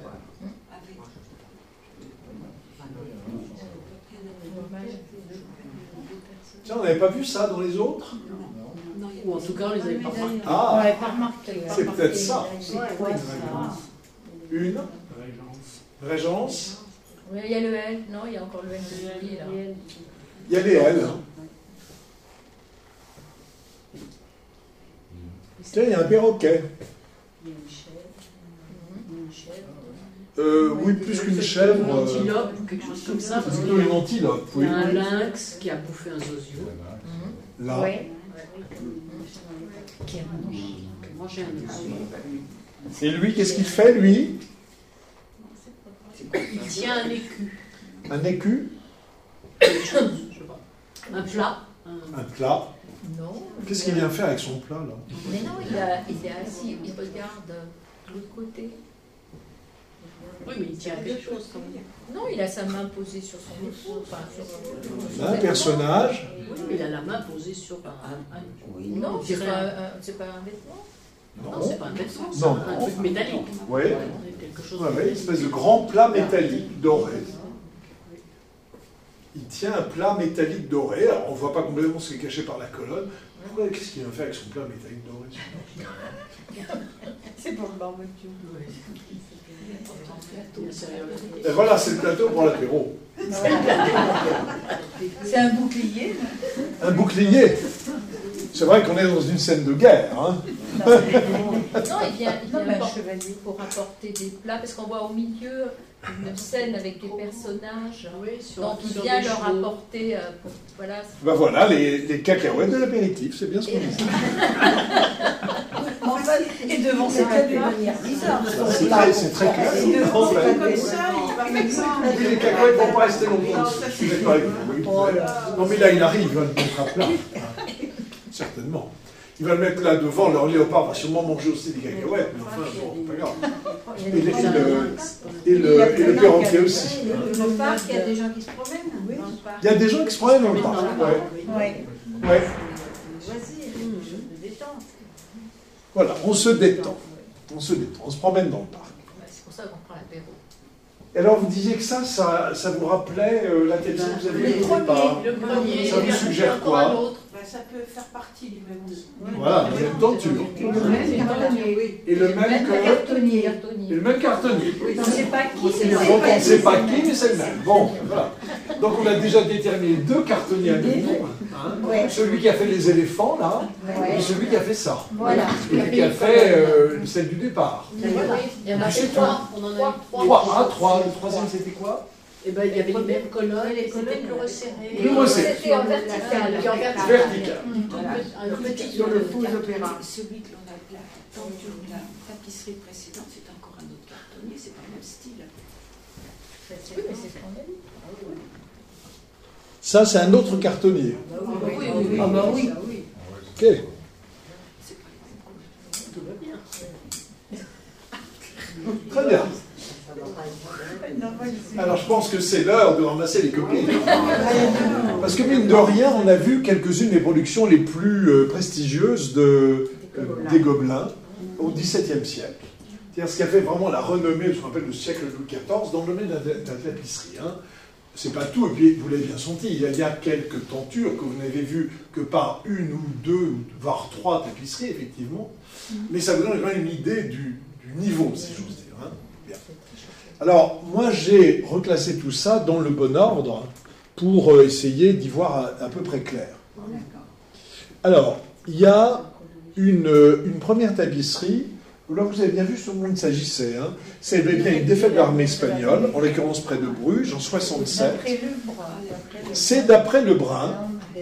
Tiens, on n'avait pas vu ça dans les autres? Non, il y a Ou en tout cas, on les avait pas remarqués. Ah, Ouais, pas remarqué. c'est peut-être ça. C'est quoi ça? Une Régence. Oui, il y a le L. Non, il y a encore le L de Lily, là. Il y a les L. Tiens, il y a un perroquet. Euh, oui, plus qu'une chèvre. Une euh, antilope ou quelque chose comme ça. Parce plutôt qu'il une antilope, y oui. a un lynx qui a bouffé un zozio. Là. Ouais. Qui a mangé, qui a mangé un zozio. Et lui, qu'est-ce qu'il fait, lui? Il tient un écu. Un écu, Quelque chose, je sais pas. Un plat. Un- un plat. Non. Qu'est-ce qu'il vient faire avec son plat, là? Mais non, il, a, il est assis, il regarde de l'autre côté. Oui, mais il tient quelque chose quand même. Non, il a sa main posée sur son épaule. Enfin, sur son Un personnage. Oui, mais il a la main posée sur un. un- Non, on c'est dirait pas, un- un- c'est pas un vêtement. Non, c'est pas un vêtement, c'est Non. un truc métallique. Oui. Quelque chose Ouais, de ouais, une espèce de grand plat métallique doré. Il tient un plat métallique doré. Alors, on ne voit pas complètement ce qui est caché par la colonne. Pourquoi, qu'est-ce qu'il vient faire avec son plat métallique doré? C'est pour le barbecue. Et voilà, c'est le plateau pour l'apéro. C'est un bouclier. Un bouclier. C'est vrai qu'on est dans une scène de guerre. Hein. Non, il vient, il Non, vient mais un pour, chevalier. pour apporter des plats, parce qu'on voit au milieu une scène avec des personnages. Oui, sur, Donc il sur vient des leur chevaux. apporter. euh, pour- voilà. Ben voilà, les, les cacahuètes de l'apéritif, c'est bien ce qu'on dit. En fait, et devant ces plats de manière bizarre. C'est très, c'est très clair. Il le Très clair. fait comme ça, il va comme ça. Et les cacahuètes ne vont pas rester longtemps. Je suis d'accord avec vous, oui. Non mais là, il arrive, il va le mettre à plat. Certainement. Il va le mettre là devant, leur léopard va sûrement manger aussi des cacahuètes, mais enfin, bon, pas grave. Et, le, et, le, et, le, et le perroquet aussi. Le parc, il y a des gens qui se promènent dans le parc. Il y a des gens qui se promènent dans le parc. Ouais. Ouais. Ouais. Loisirs, des jeux de détente. Voilà, on se détend. On se détend, on se promène dans le parc. Ouais, c'est pour ça qu'on prend l'apéro. Et alors, vous disiez que ça, ça, ça vous rappelait euh, la télé que vous aviez Le vu ou pas? premier, le premier. Ça vous suggère encore quoi? un autre. Bah, ça peut faire partie du même aussi. Voilà, la même tenture. Et le même que... Cartonnier. Et le même cartonnier. On ne sait pas qui, mais c'est Donc on ne sait pas qui, mais c'est le même. Bon, voilà. Donc on a déjà déterminé deux cartonniers à nous. Hein. Ouais. Celui qui a fait les éléphants, là, Ouais. et celui qui a fait ça. Voilà. Et puis qui a fait euh, celle du départ. Oui, il y en a C'est trois. On en a eu trois. Trois, ah, trois. Le troisième, c'était quoi? Et ben, il y avait les mêmes colonnes, les c'était colonnes, plus resserré. Plus resserré. C'était en vertical. Puis en vertical. Vertical. Un petit Sur le faux opéra. Celui que l'on a de la tenture de la tapisserie précédente, c'est encore un autre cartonnier, c'est pas le même style. Oui, mais c'est ce qu'on a dit. Ça, c'est un autre cartonnier. Oui, oui, oui. Ah bah oui. Ok. Tout va bien. Très bien. Alors je pense que c'est l'heure de ramasser les copies. Parce que mine de rien, on a vu quelques-unes des productions les plus euh, prestigieuses de, euh, des Gobelins au dix-septième siècle. C'est-à-dire ce qui a fait vraiment la renommée, ce qu'on appelle le siècle Louis quatorze, dans le domaine de la, de la tapisserie. Hein. c'est pas tout, et puis vous l'avez bien senti, il y, a, il y a quelques tentures que vous n'avez vues que par une ou deux, voire trois tapisseries, effectivement, mais ça vous donne quand même une idée du, du niveau, si j'ose dire. Hein. Bien. Alors, moi, j'ai reclassé tout ça dans le bon ordre pour euh, essayer d'y voir à, à peu près clair. Alors, il y a une, une première tapisserie. Là, vous avez bien vu ce dont il s'agissait. Hein. C'est bien une défaite de l'armée espagnole, en l'occurrence près de Bruges, en soixante-sept. C'est d'après le Brun,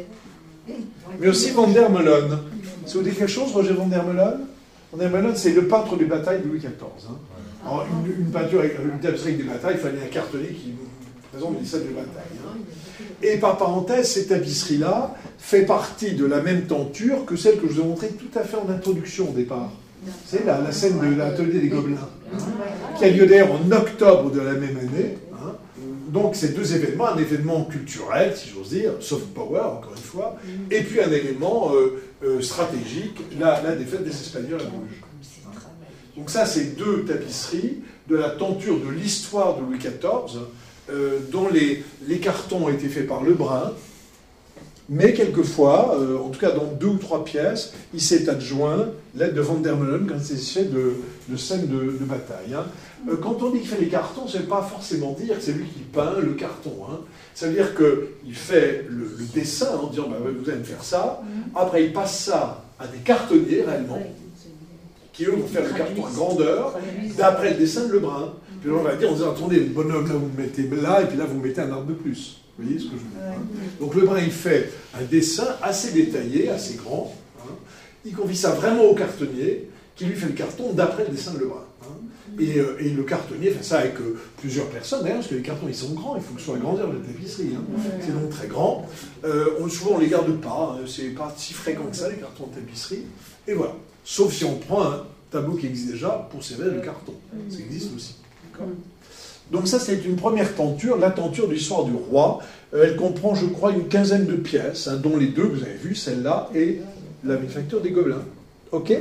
mais aussi Van der Meulen. Ça vous dit quelque chose, Roger Van der Meulen? Van der Meulen, c'est le peintre des batailles de Louis quatorze. Hein. Alors, une, une peinture, avec une tapisserie des batailles, il fallait un cartonnier qui présente les scènes de bataille. Hein. Et par parenthèse, cette tapisserie-là fait partie de la même tenture que celle que je vous ai montrée tout à fait en introduction au départ. C'est la, la scène de l'atelier des Gobelins, hein, qui a lieu d'ailleurs en octobre de la même année. Hein. Donc, ces deux événements, un événement culturel, si j'ose dire, soft power, encore une fois, et puis un élément euh, euh, stratégique, la, la défaite des Espagnols à Bruges. Donc ça, c'est deux tapisseries de la tenture de l'histoire de Louis quatorze, euh, dont les, les cartons ont été faits par Lebrun, mais quelquefois, euh, en tout cas dans deux ou trois pièces, il s'est adjoint l'aide de Van der Meulen quand il s'agissait de, de scènes de, de bataille. Hein. Euh, quand on dit qu'il fait les cartons, ça ne veut pas forcément dire que c'est lui qui peint le carton. Hein. Ça veut dire qu'il fait le, le dessin en disant bah, « vous allez me faire ça », après il passe ça à des cartonniers réellement, qui eux vont faire le carton à grandeur, d'après le dessin de Lebrun. Puis on va dire, on dit, attendez, le bonhomme là vous le mettez là, et puis là vous mettez un arbre de plus. Vous voyez ce que je veux dire, hein. Donc Lebrun il fait un dessin assez détaillé, assez grand, hein. Il confie ça vraiment au cartonnier, qui lui fait le carton d'après le dessin de Lebrun. Hein. Et, euh, et le cartonnier fait ça avec euh, plusieurs personnes, d'ailleurs, parce que les cartons ils sont grands, il faut que ce soit la grandeur de la tapisserie. Hein. C'est donc très grand. Euh, on, souvent on les garde pas, hein. C'est pas si fréquent que ça, les cartons de tapisserie. Et voilà. Sauf si on prend un tableau qui existe déjà pour servir le carton. Ça existe aussi. Donc ça, c'est une première tenture, la tenture de l'histoire du roi. Euh, elle comprend, je crois, une quinzaine de pièces, hein, dont les deux, vous avez vu, celle-là et la manufacture des Gobelins. OK?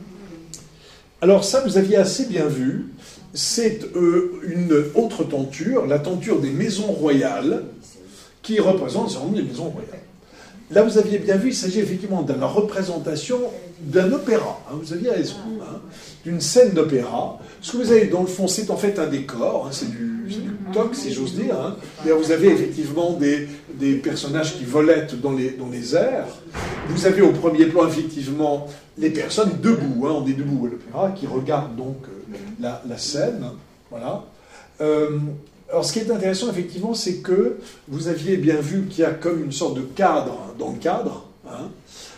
Alors ça, vous aviez assez bien vu. C'est euh, une autre tenture, la tenture des maisons royales, qui représente certainement des maisons royales. Là, vous aviez bien vu, il s'agit effectivement de la représentation d'un opéra. Hein, vous aviez raison. Hein, d'une scène d'opéra. Ce que vous avez dans le fond, c'est en fait un décor. Hein, c'est du, du toc, si j'ose dire. Hein. Vous avez effectivement des, des personnages qui volettent dans les, dans les airs. Vous avez au premier plan, effectivement, les personnes debout. Hein, on est debout à l'opéra, qui regardent donc euh, la, la scène. Voilà. Euh, Alors, ce qui est intéressant, effectivement, c'est que vous aviez bien vu qu'il y a comme une sorte de cadre dans le cadre. Hein.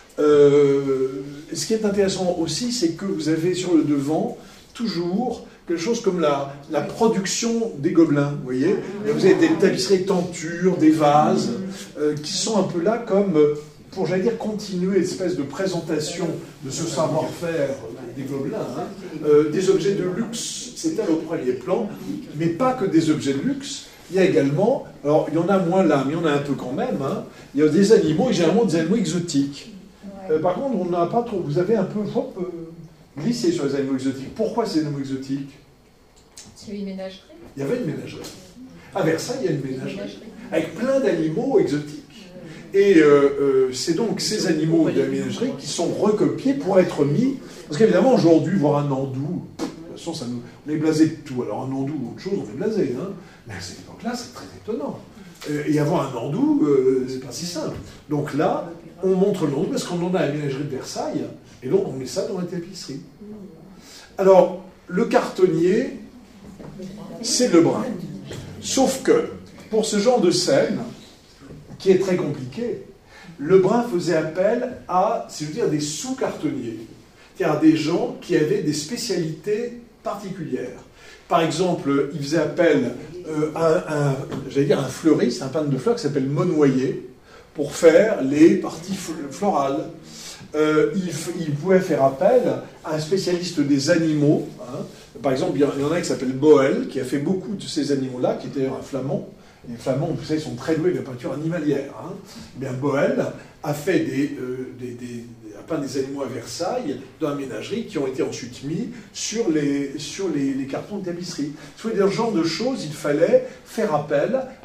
Euh, ce qui est intéressant aussi, c'est que vous avez sur le devant toujours quelque chose comme la, la production des Gobelins. Vous voyez, vous avez des tapisseries, tentures, des vases, euh, qui sont un peu là comme, pour, j'allais dire, continuer l'espèce de présentation de ce savoir-faire des Gobelins. Hein. Euh, des objets de luxe, c'était au premier plan, mais pas que des objets de luxe. Il y a également, alors il y en a moins là, mais il y en a un peu quand même, hein, il y a des animaux, et généralement des animaux exotiques. Euh, par contre, on n'en a pas trop, vous avez un peu hop, euh, glissé sur les animaux exotiques. Pourquoi ces animaux exotiques? C'est une ménagerie. Il y avait une ménagerie. À Versailles, il y a une ménagerie, avec plein d'animaux exotiques. Et euh, euh, c'est donc ces animaux de la ménagerie qui sont recopiés pour être mis, parce qu'évidemment, aujourd'hui, voir un andou, de toute façon, ça nous, on est blasé de tout. Alors un andou ou autre chose, on est blasé. Hein. Mais à cette époque-là, c'est très étonnant. Euh, et avoir un andou, euh, c'est pas si simple. Donc là, on montre l'andou parce qu'on en a à la ménagerie de Versailles, et donc on met ça dans la tapisserie. Alors, le cartonnier, c'est Lebrun. Sauf que, pour ce genre de scène, qui est très compliqué, Lebrun faisait appel à, si je veux dire, des sous-cartonniers. C'est-à-dire à des gens qui avaient des spécialités particulières. Par exemple, il faisait appel euh, à un, j'allais dire, un fleuriste, un peintre de fleurs qui s'appelle Monnoyer, pour faire les parties florales. Euh, il, il pouvait faire appel à un spécialiste des animaux. Hein. Par exemple, il y en a un qui s'appelle Boel, qui a fait beaucoup de ces animaux-là, qui était d'ailleurs un flamand. Les Flamands, vous savez, sont très doués de la peinture animalière. Hein. Eh bien, Boel a fait des, euh, des, des, a peint des animaux à Versailles dans la ménagerie qui ont été ensuite mis sur les, sur les, les cartons de tapisserie. Sur le genre de choses, il fallait faire appel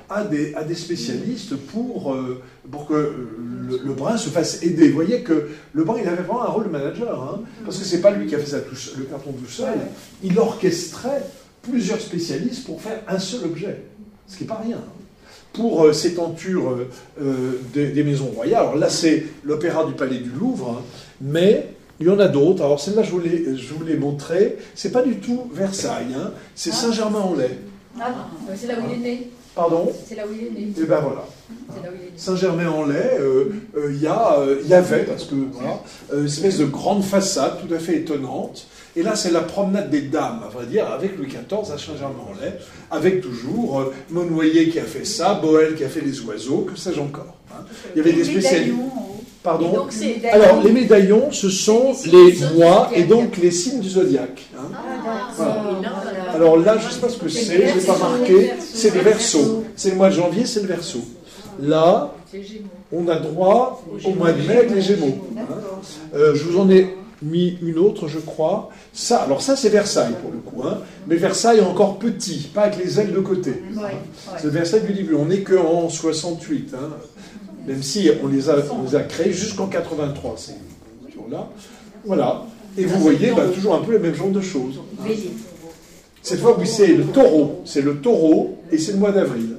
à des, à des spécialistes pour, euh, pour que euh, le, le Brun se fasse aider. Vous voyez que le Brun, il avait vraiment un rôle de manager, hein, parce que c'est pas lui qui a fait ça tout, le carton tout seul, il orchestrait plusieurs spécialistes pour faire un seul objet, ce qui n'est pas rien. Pour euh, ces tentures euh, des, des maisons royales, alors là c'est l'opéra du Palais du Louvre, hein, mais il y en a d'autres. Alors celle-là je vous l'ai, je vous l'ai montré, c'est pas du tout Versailles, hein, c'est Saint-Germain-en-Laye. Ah, c'est là où il est né. Pardon ? C'est là où il est né. Et ben voilà. C'est là où il est né. Saint-Germain-en-Laye, euh, euh, il y, euh, y avait, parce que voilà, euh, une espèce de grande façade tout à fait étonnante. Et là, c'est la promenade des dames, à vrai dire, avec Louis quatorze à Saint-Germain-en-Laye, avec toujours euh, Monnoyer qui a fait ça, Boel qui a fait les oiseaux, que sais-je encore. Hein. Il y avait des spécialistes. Pardon. Donc, c'est Alors, les médaillons, ce sont les mois et donc les signes du zodiaque. Hein. Ah, Voilà. Alors là, je ne sais pas ce que c'est, je ne l'ai pas marqué, c'est le Verseau. C'est le mois de janvier, c'est le Verseau. Là, on a droit au mois de mai avec les Gémeaux. Hein. Euh, je vous en ai mis une autre, je crois. Ça, alors ça, c'est Versailles pour le coup. Hein. Mais Versailles est encore petit, pas avec les ailes de côté. Hein. C'est Versailles du début. On n'est qu'en soixante-huit. Hein. Même si on les a, on les a créés jusqu'en quatre-vingt-trois, ces là. Voilà. Et vous voyez bah, toujours un peu le même genre de choses. Hein. Cette fois, oui, c'est le taureau. C'est le taureau et c'est le mois d'avril.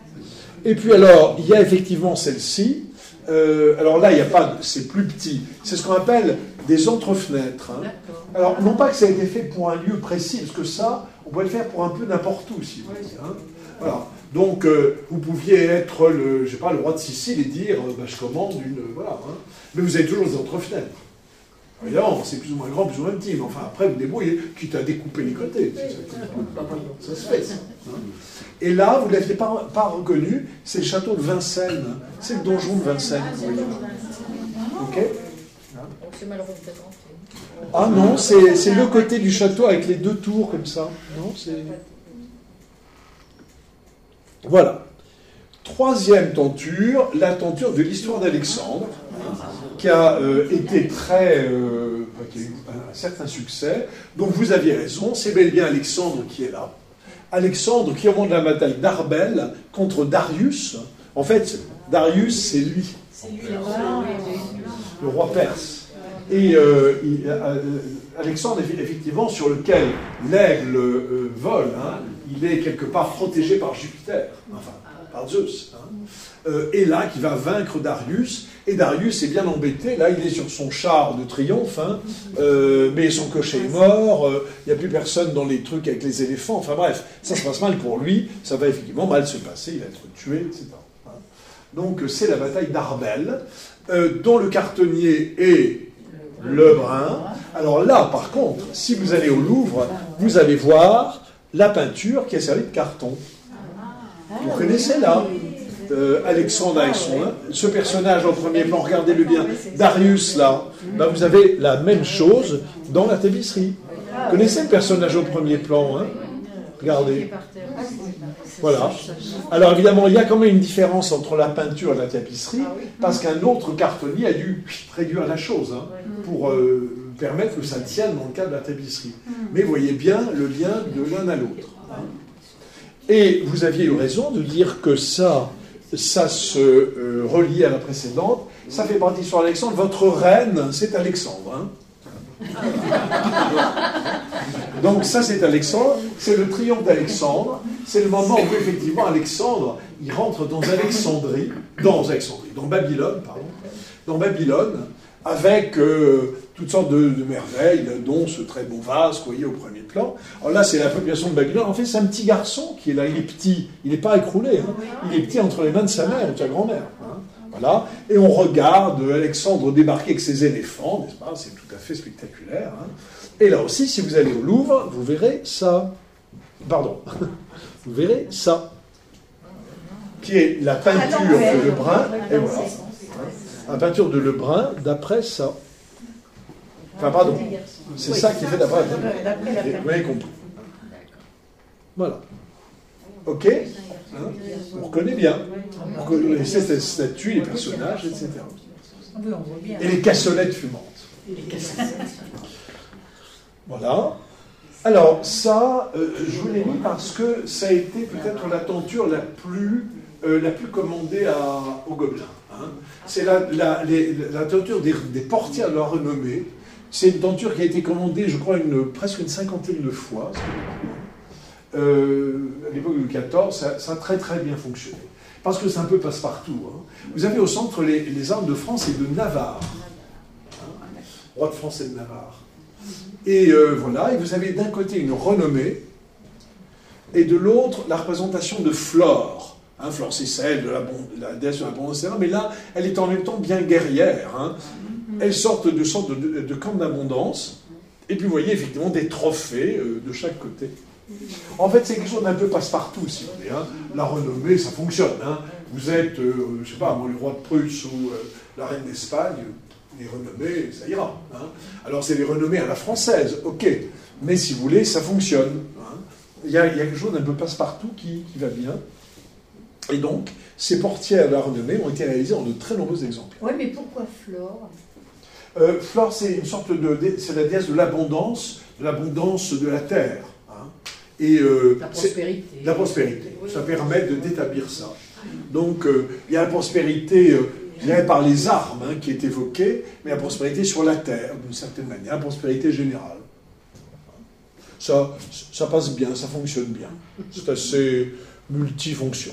Et puis alors, il y a effectivement celle-ci. Euh, alors là, il n'y a pas, c'est plus petit. C'est ce qu'on appelle des entrefenêtres. Hein. Alors, non pas que ça ait été fait pour un lieu précis, parce que ça, on peut le faire pour un peu n'importe où, si vous voulez. Hein. Voilà. Donc, euh, vous pouviez être le, je sais pas, le roi de Sicile et dire, euh, bah, je commande une, euh, voilà. Hein. Mais vous avez toujours des entrefenêtres. Évidemment, c'est plus ou moins grand, plus ou moins petit, mais enfin, après, vous débrouillez, quitte à découper les côtés. Ça se fait, ça. Hein. Et là, vous ne l'aviez pas, pas reconnu, c'est le château de Vincennes. C'est le donjon de Vincennes. Ok. C'est mal représenté. Ah non, c'est, c'est le côté du château avec les deux tours comme ça. Non, c'est... Voilà. Troisième tenture, la tenture de l'histoire d'Alexandre, qui a euh, été très... Euh, qui a eu un, un certain succès. Donc vous aviez raison, c'est bel et bien Alexandre qui est là. Alexandre qui remonte la bataille d'Arbel contre Darius. En fait, Darius, c'est lui. C'est lui, le roi perse. Et euh, il, euh, Alexandre, effectivement, sur lequel l'aigle euh, vole, hein, il est quelque part protégé par Jupiter, enfin, par Zeus. Hein. Euh, et là, qui va vaincre Darius. Et Darius est bien embêté. Là, il est sur son char de triomphe, hein, euh, mais son cocher est mort. Il euh, n'y a plus personne dans les trucs avec les éléphants. Enfin bref, ça se passe mal pour lui. Ça va effectivement mal se passer. Il va être tué, et cetera. Hein. Donc, c'est la bataille d'Arbel, euh, dont le cartonnier est le Brun. Alors là, par contre, si vous allez au Louvre, vous allez voir la peinture qui a servi de carton. Vous connaissez là euh, Alexandre avec son hein, ce personnage en premier plan, regardez-le bien, Darius là, ben vous avez la même chose dans la tapisserie. Vous connaissez le personnage au premier plan, hein? Regardez. Voilà. Alors évidemment, il y a quand même une différence entre la peinture et la tapisserie, parce qu'un autre cartonnier a dû réduire la chose hein, pour euh, permettre que ça tienne dans le cas de la tapisserie. Mais vous voyez bien le lien de l'un à l'autre. Hein. Et vous aviez eu raison de dire que ça, ça se euh, relie à la précédente. Ça fait partie sur Alexandre. Votre reine, c'est Alexandre. Hein. Donc ça, c'est Alexandre. C'est le triomphe d'Alexandre. C'est le moment où, effectivement, Alexandre, il rentre dans Alexandrie, dans Alexandrie, dans Babylone, pardon, dans Babylone, avec euh, toutes sortes de, de merveilles, dont ce très beau vase, vous voyez, au premier plan. Alors là, c'est la population de Babylone. En fait, c'est un petit garçon qui est là. Il est petit. Il n'est pas écroulé. Hein. Il est petit entre les mains de sa mère et de sa grand-mère. Hein. Voilà. Et on regarde Alexandre débarquer avec ses éléphants, n'est-ce pas? C'est tout à fait spectaculaire. Hein. Et là aussi, si vous allez au Louvre, vous verrez ça. Pardon. Vous verrez ça. Qui est la peinture de Lebrun. Et voilà. La peinture de Lebrun d'après ça. Enfin, pardon. C'est ça qui est fait d'après la peinture. Vous avez compris. Voilà. Ok hein. On reconnaît bien. On reconnaît cette statue, les personnages, et cetera. Et les cassolettes fumantes. Voilà. Alors, ça, euh, je vous l'ai mis parce que ça a été peut-être la tenture la plus, euh, la plus commandée à, aux Gobelins. Hein. C'est la, la, les, la tenture des, des portières de la renommée. C'est une tenture qui a été commandée, je crois, une, presque une cinquantaine de fois. Euh, à l'époque de Louis quatorze, ça, ça a très très bien fonctionné. Parce que c'est un peu passe-partout. Hein. Vous avez au centre les, les armes de France et de Navarre. Hein, roi de France et de Navarre. Et euh, voilà, et vous avez d'un côté une renommée, et de l'autre la représentation de Flore. Hein, Flore, c'est celle de la, la déesse de l'abondance, et cetera. Mais là, elle est en même temps bien guerrière. Hein. Elles sortent de sorte de, de, de camp d'abondance, et puis vous voyez effectivement des trophées euh, de chaque côté. En fait, c'est quelque chose d'un peu passe-partout, si vous voulez. Hein. La renommée, ça fonctionne. Hein. Vous êtes, euh, je sais pas, moi, le roi de Prusse ou euh, la reine d'Espagne, les renommées, ça ira. Hein. Alors, c'est les renommées à la française, ok. Mais si vous voulez, ça fonctionne. Hein. Il y a, il y a quelque chose d'un peu passe-partout qui, qui va bien. Et donc, ces portières de la renommée ont été réalisées en de très nombreux exemples. Oui, mais pourquoi Flore euh, Flore, c'est une sorte de... c'est la déesse de l'abondance, de l'abondance de la terre. Et euh, la prospérité. La prospérité. Ça permet de d'établir ça. Donc, euh, il y a la prospérité, euh, je dirais, par les armes hein, qui est évoquée, mais la prospérité sur la terre, d'une certaine manière, la prospérité générale. Ça, ça passe bien, ça fonctionne bien. C'est assez multifonction.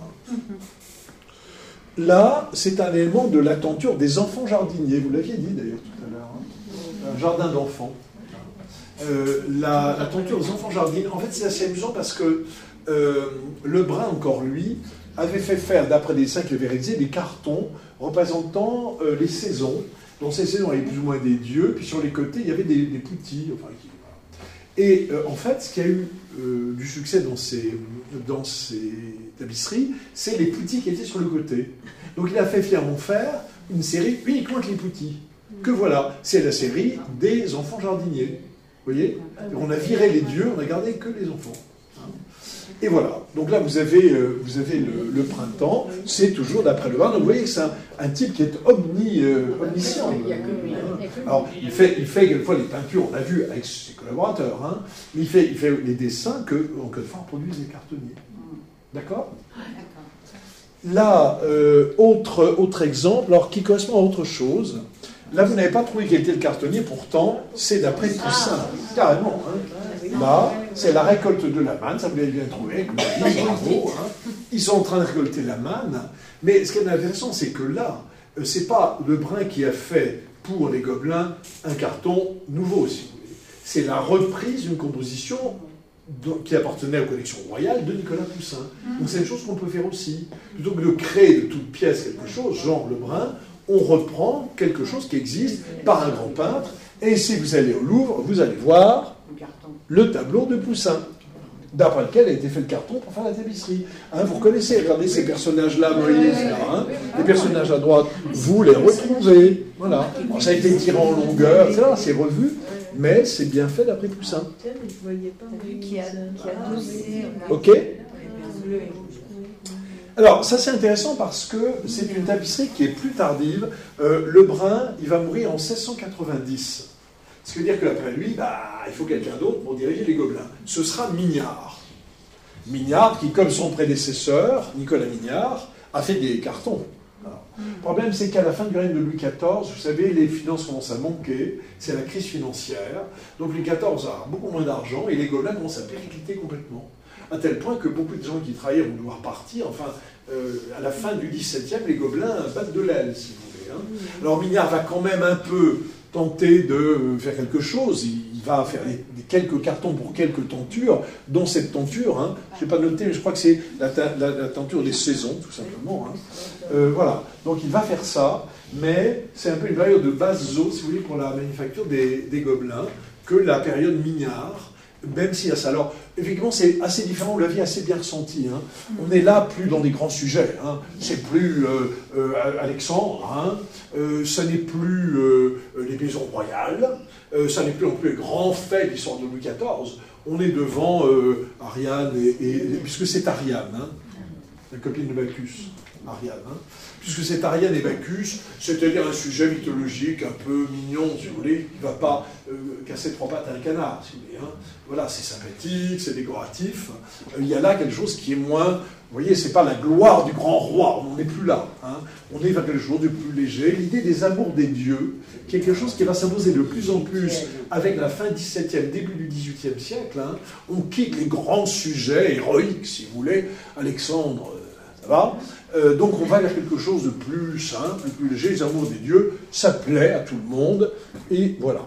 Là, c'est un élément de la tenture des enfants jardiniers. Vous l'aviez dit d'ailleurs tout à l'heure. Hein. Un jardin d'enfants. Euh, la, la tenture des enfants jardiniers, en fait, c'est assez amusant parce que euh, Lebrun, encore lui, avait fait faire, d'après des dessins qu'il avait réalisés, des cartons représentant euh, les saisons. Dans ces saisons, il y avait plus ou moins des dieux, puis sur les côtés, il y avait des, des poutilles. Enfin, qui, voilà. Et euh, en fait, ce qui a eu euh, du succès dans ces, dans ces tapisseries, c'est les poutilles qui étaient sur le côté. Donc il a fait fièrement faire une série uniquement avec les poutilles. Que voilà, c'est la série des enfants jardiniers. Vous voyez, on a viré les dieux, on a gardé que les enfants. Et voilà. Donc là, vous avez, euh, vous avez le, le printemps. C'est toujours d'après Lebrun. Donc vous voyez que c'est un, un type qui est omni, euh, omniscient. Alors, il fait, il fait quelquefois les peintures, on l'a vu avec ses collaborateurs, hein, mais il fait, il fait les dessins que, en cas de fois, produisent les cartonniers. D'accord ? Là, euh, autre, autre exemple, alors qui correspond à autre chose. Là, vous n'avez pas trouvé quel était le cartonnier, pourtant, c'est d'après Poussin, carrément. Hein. Là, c'est la récolte de la manne, ça vous l'avez bien trouvé, bravo. Hein. Ils sont en train de récolter la manne, mais ce qui est intéressant, c'est que là, c'est pas Lebrun qui a fait pour les Gobelins un carton nouveau, si vous voulez. C'est la reprise d'une composition qui appartenait aux collections royales de Nicolas Poussin. Donc c'est une chose qu'on peut faire aussi. Plutôt que de créer de toute pièce quelque chose, genre Lebrun, on reprend quelque chose qui existe par un grand peintre, et si vous allez au Louvre, vous allez voir le tableau de Poussin, d'après lequel a été fait le carton pour faire la tapisserie. Hein, vous reconnaissez, regardez ces personnages-là, Moïse, hein, les personnages à droite, vous les retrouvez. Voilà. Alors, ça a été tiré en longueur, et cetera, c'est revu, mais c'est bien fait d'après Poussin. Ok ? Alors, ça c'est intéressant parce que c'est une tapisserie qui est plus tardive. Euh, Lebrun, il va mourir en seize cent quatre-vingt-dix. Ce qui veut dire qu'après lui, bah, il faut quelqu'un d'autre pour diriger les Gobelins. Ce sera Mignard. Mignard qui, comme son prédécesseur, Nicolas Mignard, a fait des cartons. Alors, le problème, c'est qu'à la fin du règne de Louis quatorze, vous savez, les finances commencent à manquer, c'est la crise financière. Donc Louis quatorze a beaucoup moins d'argent et les Gobelins commencent à péricliter complètement. À tel point que beaucoup de gens qui travaillaient vont devoir partir. Enfin, euh, à la fin du dix-septième, les Gobelins battent de l'aile, si vous voulez. Hein. Alors Mignard va quand même un peu tenter de faire quelque chose. Il, il va faire des, des quelques cartons pour quelques tentures, dont cette tenture, hein, je n'ai pas noté, mais je crois que c'est la, la, la tenture des saisons, tout simplement. Hein. Euh, voilà. Donc il va faire ça, mais c'est un peu une période de basse eau, si vous voulez, pour la manufacture des, des Gobelins, que la période Mignard. Même s'il y a ça. Alors, effectivement, c'est assez différent, vous l'aviez assez bien ressenti. Hein. On n'est là plus dans des grands sujets. Hein. C'est plus euh, euh, Alexandre, hein. euh, ça n'est plus euh, les maisons royales, euh, ça n'est plus non plus les grands faits de l'histoire de Louis quatorze. On est devant euh, Ariane, et, et, puisque c'est Ariane, hein, la copine de Bacchus, Ariane. Hein. puisque c'est Ariane et Bacchus, c'est-à-dire un sujet mythologique un peu mignon, si vous voulez, qui ne va pas euh, casser trois pattes à un canard, si vous voulez. Hein. Voilà, c'est sympathique, c'est décoratif. Euh, il y a là quelque chose qui est moins... Vous voyez, c'est pas la gloire du grand roi, on n'en est plus là. Hein. On est vers quelque chose de plus léger. L'idée des amours des dieux, qui est quelque chose qui va s'imposer de plus en plus avec la fin dix-septième, début du dix-huitième siècle. Hein. On quitte les grands sujets héroïques, si vous voulez. Alexandre, ça va. Euh, donc on va vers quelque chose de plus simple, de plus léger. Les amours des dieux, ça plaît à tout le monde. Et voilà.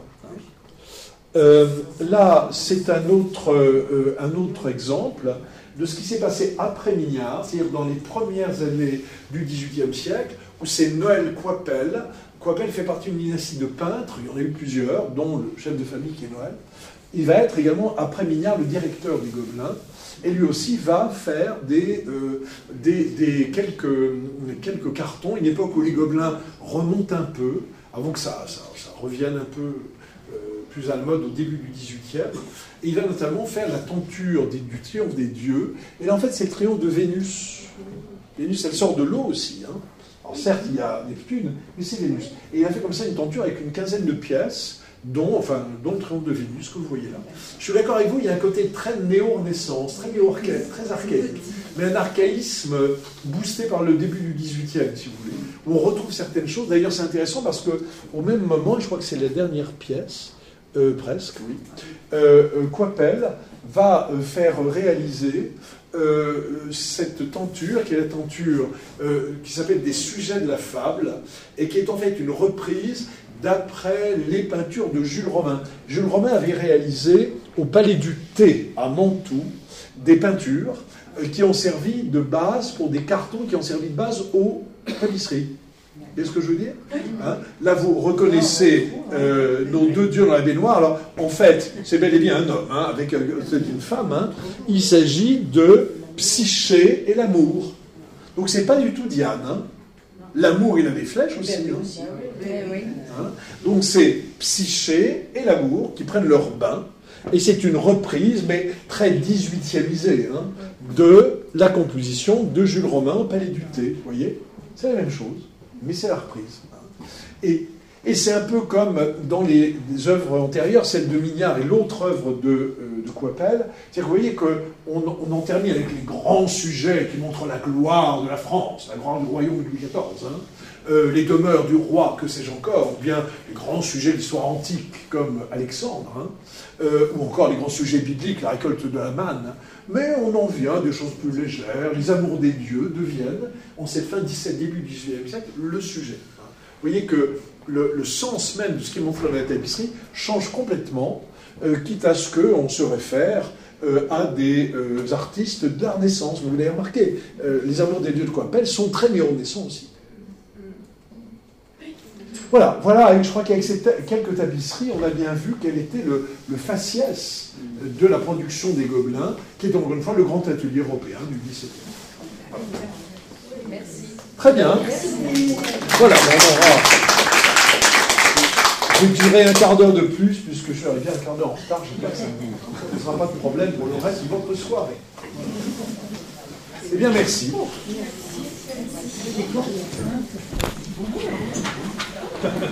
Euh, là, c'est un autre, euh, un autre exemple de ce qui s'est passé après Mignard, c'est-à-dire dans les premières années du dix-huitième siècle, où c'est Noël Coipel. Coipel fait partie d'une dynastie de peintres, il y en a eu plusieurs, dont le chef de famille qui est Noël. Il va être également, après Mignard, le directeur des Gobelins, et lui aussi va faire des, euh, des, des quelques, quelques cartons, une époque où les Gobelins remontent un peu, avant que ça, ça, ça revienne un peu euh, plus à la mode au début du dix-huitième. Et il va notamment faire la tenture des, du triomphe des dieux. Et là, en fait, c'est le triomphe de Vénus. Vénus, elle sort de l'eau aussi. Hein. Alors certes, il y a Neptune, mais c'est Vénus. Et il a fait comme ça une tenture avec une quinzaine de pièces, dont, enfin, dont le triomphe de Vénus, que vous voyez là. Je suis d'accord avec vous, il y a un côté très néo-renaissance, très néo-archaïque, très archaïque, mais un archaïsme boosté par le début du dix-huitième, si vous voulez, où on retrouve certaines choses. D'ailleurs, c'est intéressant parce qu'au même moment, je crois que c'est la dernière pièce, Euh, presque, oui. Euh, euh, Coipel va euh, faire réaliser euh, cette tenture, qui est la tenture euh, qui s'appelle Des sujets de la fable, et qui est en fait une reprise d'après les peintures de Jules Romain. Jules Romain avait réalisé au Palais du Thé, à Mantoue, des peintures euh, qui ont servi de base pour des cartons qui ont servi de base aux tapisseries. Qu'est-ce que je veux dire, hein? Là, vous reconnaissez euh, nos deux dieux dans la baignoire. Alors, en fait, c'est bel et bien un homme, hein, avec euh, c'est une femme. Hein. Il s'agit de Psyché et l'amour. Donc, c'est pas du tout Diane. Hein. L'amour, il a des flèches aussi. Hein. Hein. Donc, c'est Psyché et l'amour qui prennent leur bain. Et c'est une reprise, mais très dix-huitiémisée, hein, de la composition de Jules Romain au Palais du Thé. Vous voyez, c'est la même chose. Mais c'est la reprise. Et, et c'est un peu comme dans les, les œuvres antérieures, celle de Mignard et l'autre œuvre de, euh, de Coipel. C'est-à-dire que vous voyez qu'on on en termine avec les grands sujets qui montrent la gloire de la France, la gloire du royaume de Louis quatorze, hein, euh, les demeures du roi, que sais-je encore, ou bien les grands sujets de l'histoire antique comme Alexandre, hein, euh, ou encore les grands sujets bibliques, la récolte de la manne. Mais on en vient à des choses plus légères. Les amours des dieux deviennent, en cette fin dix-septième, début dix-huitième siècle, le sujet. Vous voyez que le, le sens même de ce qui est montré dans la tapisserie change complètement, euh, quitte à ce qu'on se réfère euh, à des euh, artistes de la Renaissance. Vous l'avez remarqué, euh, les amours des dieux de Coipel sont très néo-renaissants aussi. Voilà, voilà, et je crois qu'avec ces quelques tapisseries, on a bien vu quel était le, le faciès de la production des Gobelins, qui est encore une fois le grand atelier européen du dix-septième. Voilà. Merci. Très bien. Merci. Voilà, bon, on aura... Je dirais un quart d'heure de plus, puisque je suis arrivé un quart d'heure en retard, j'espère que ça ne sera pas de problème pour le reste de votre soirée. Eh bien, merci. Merci.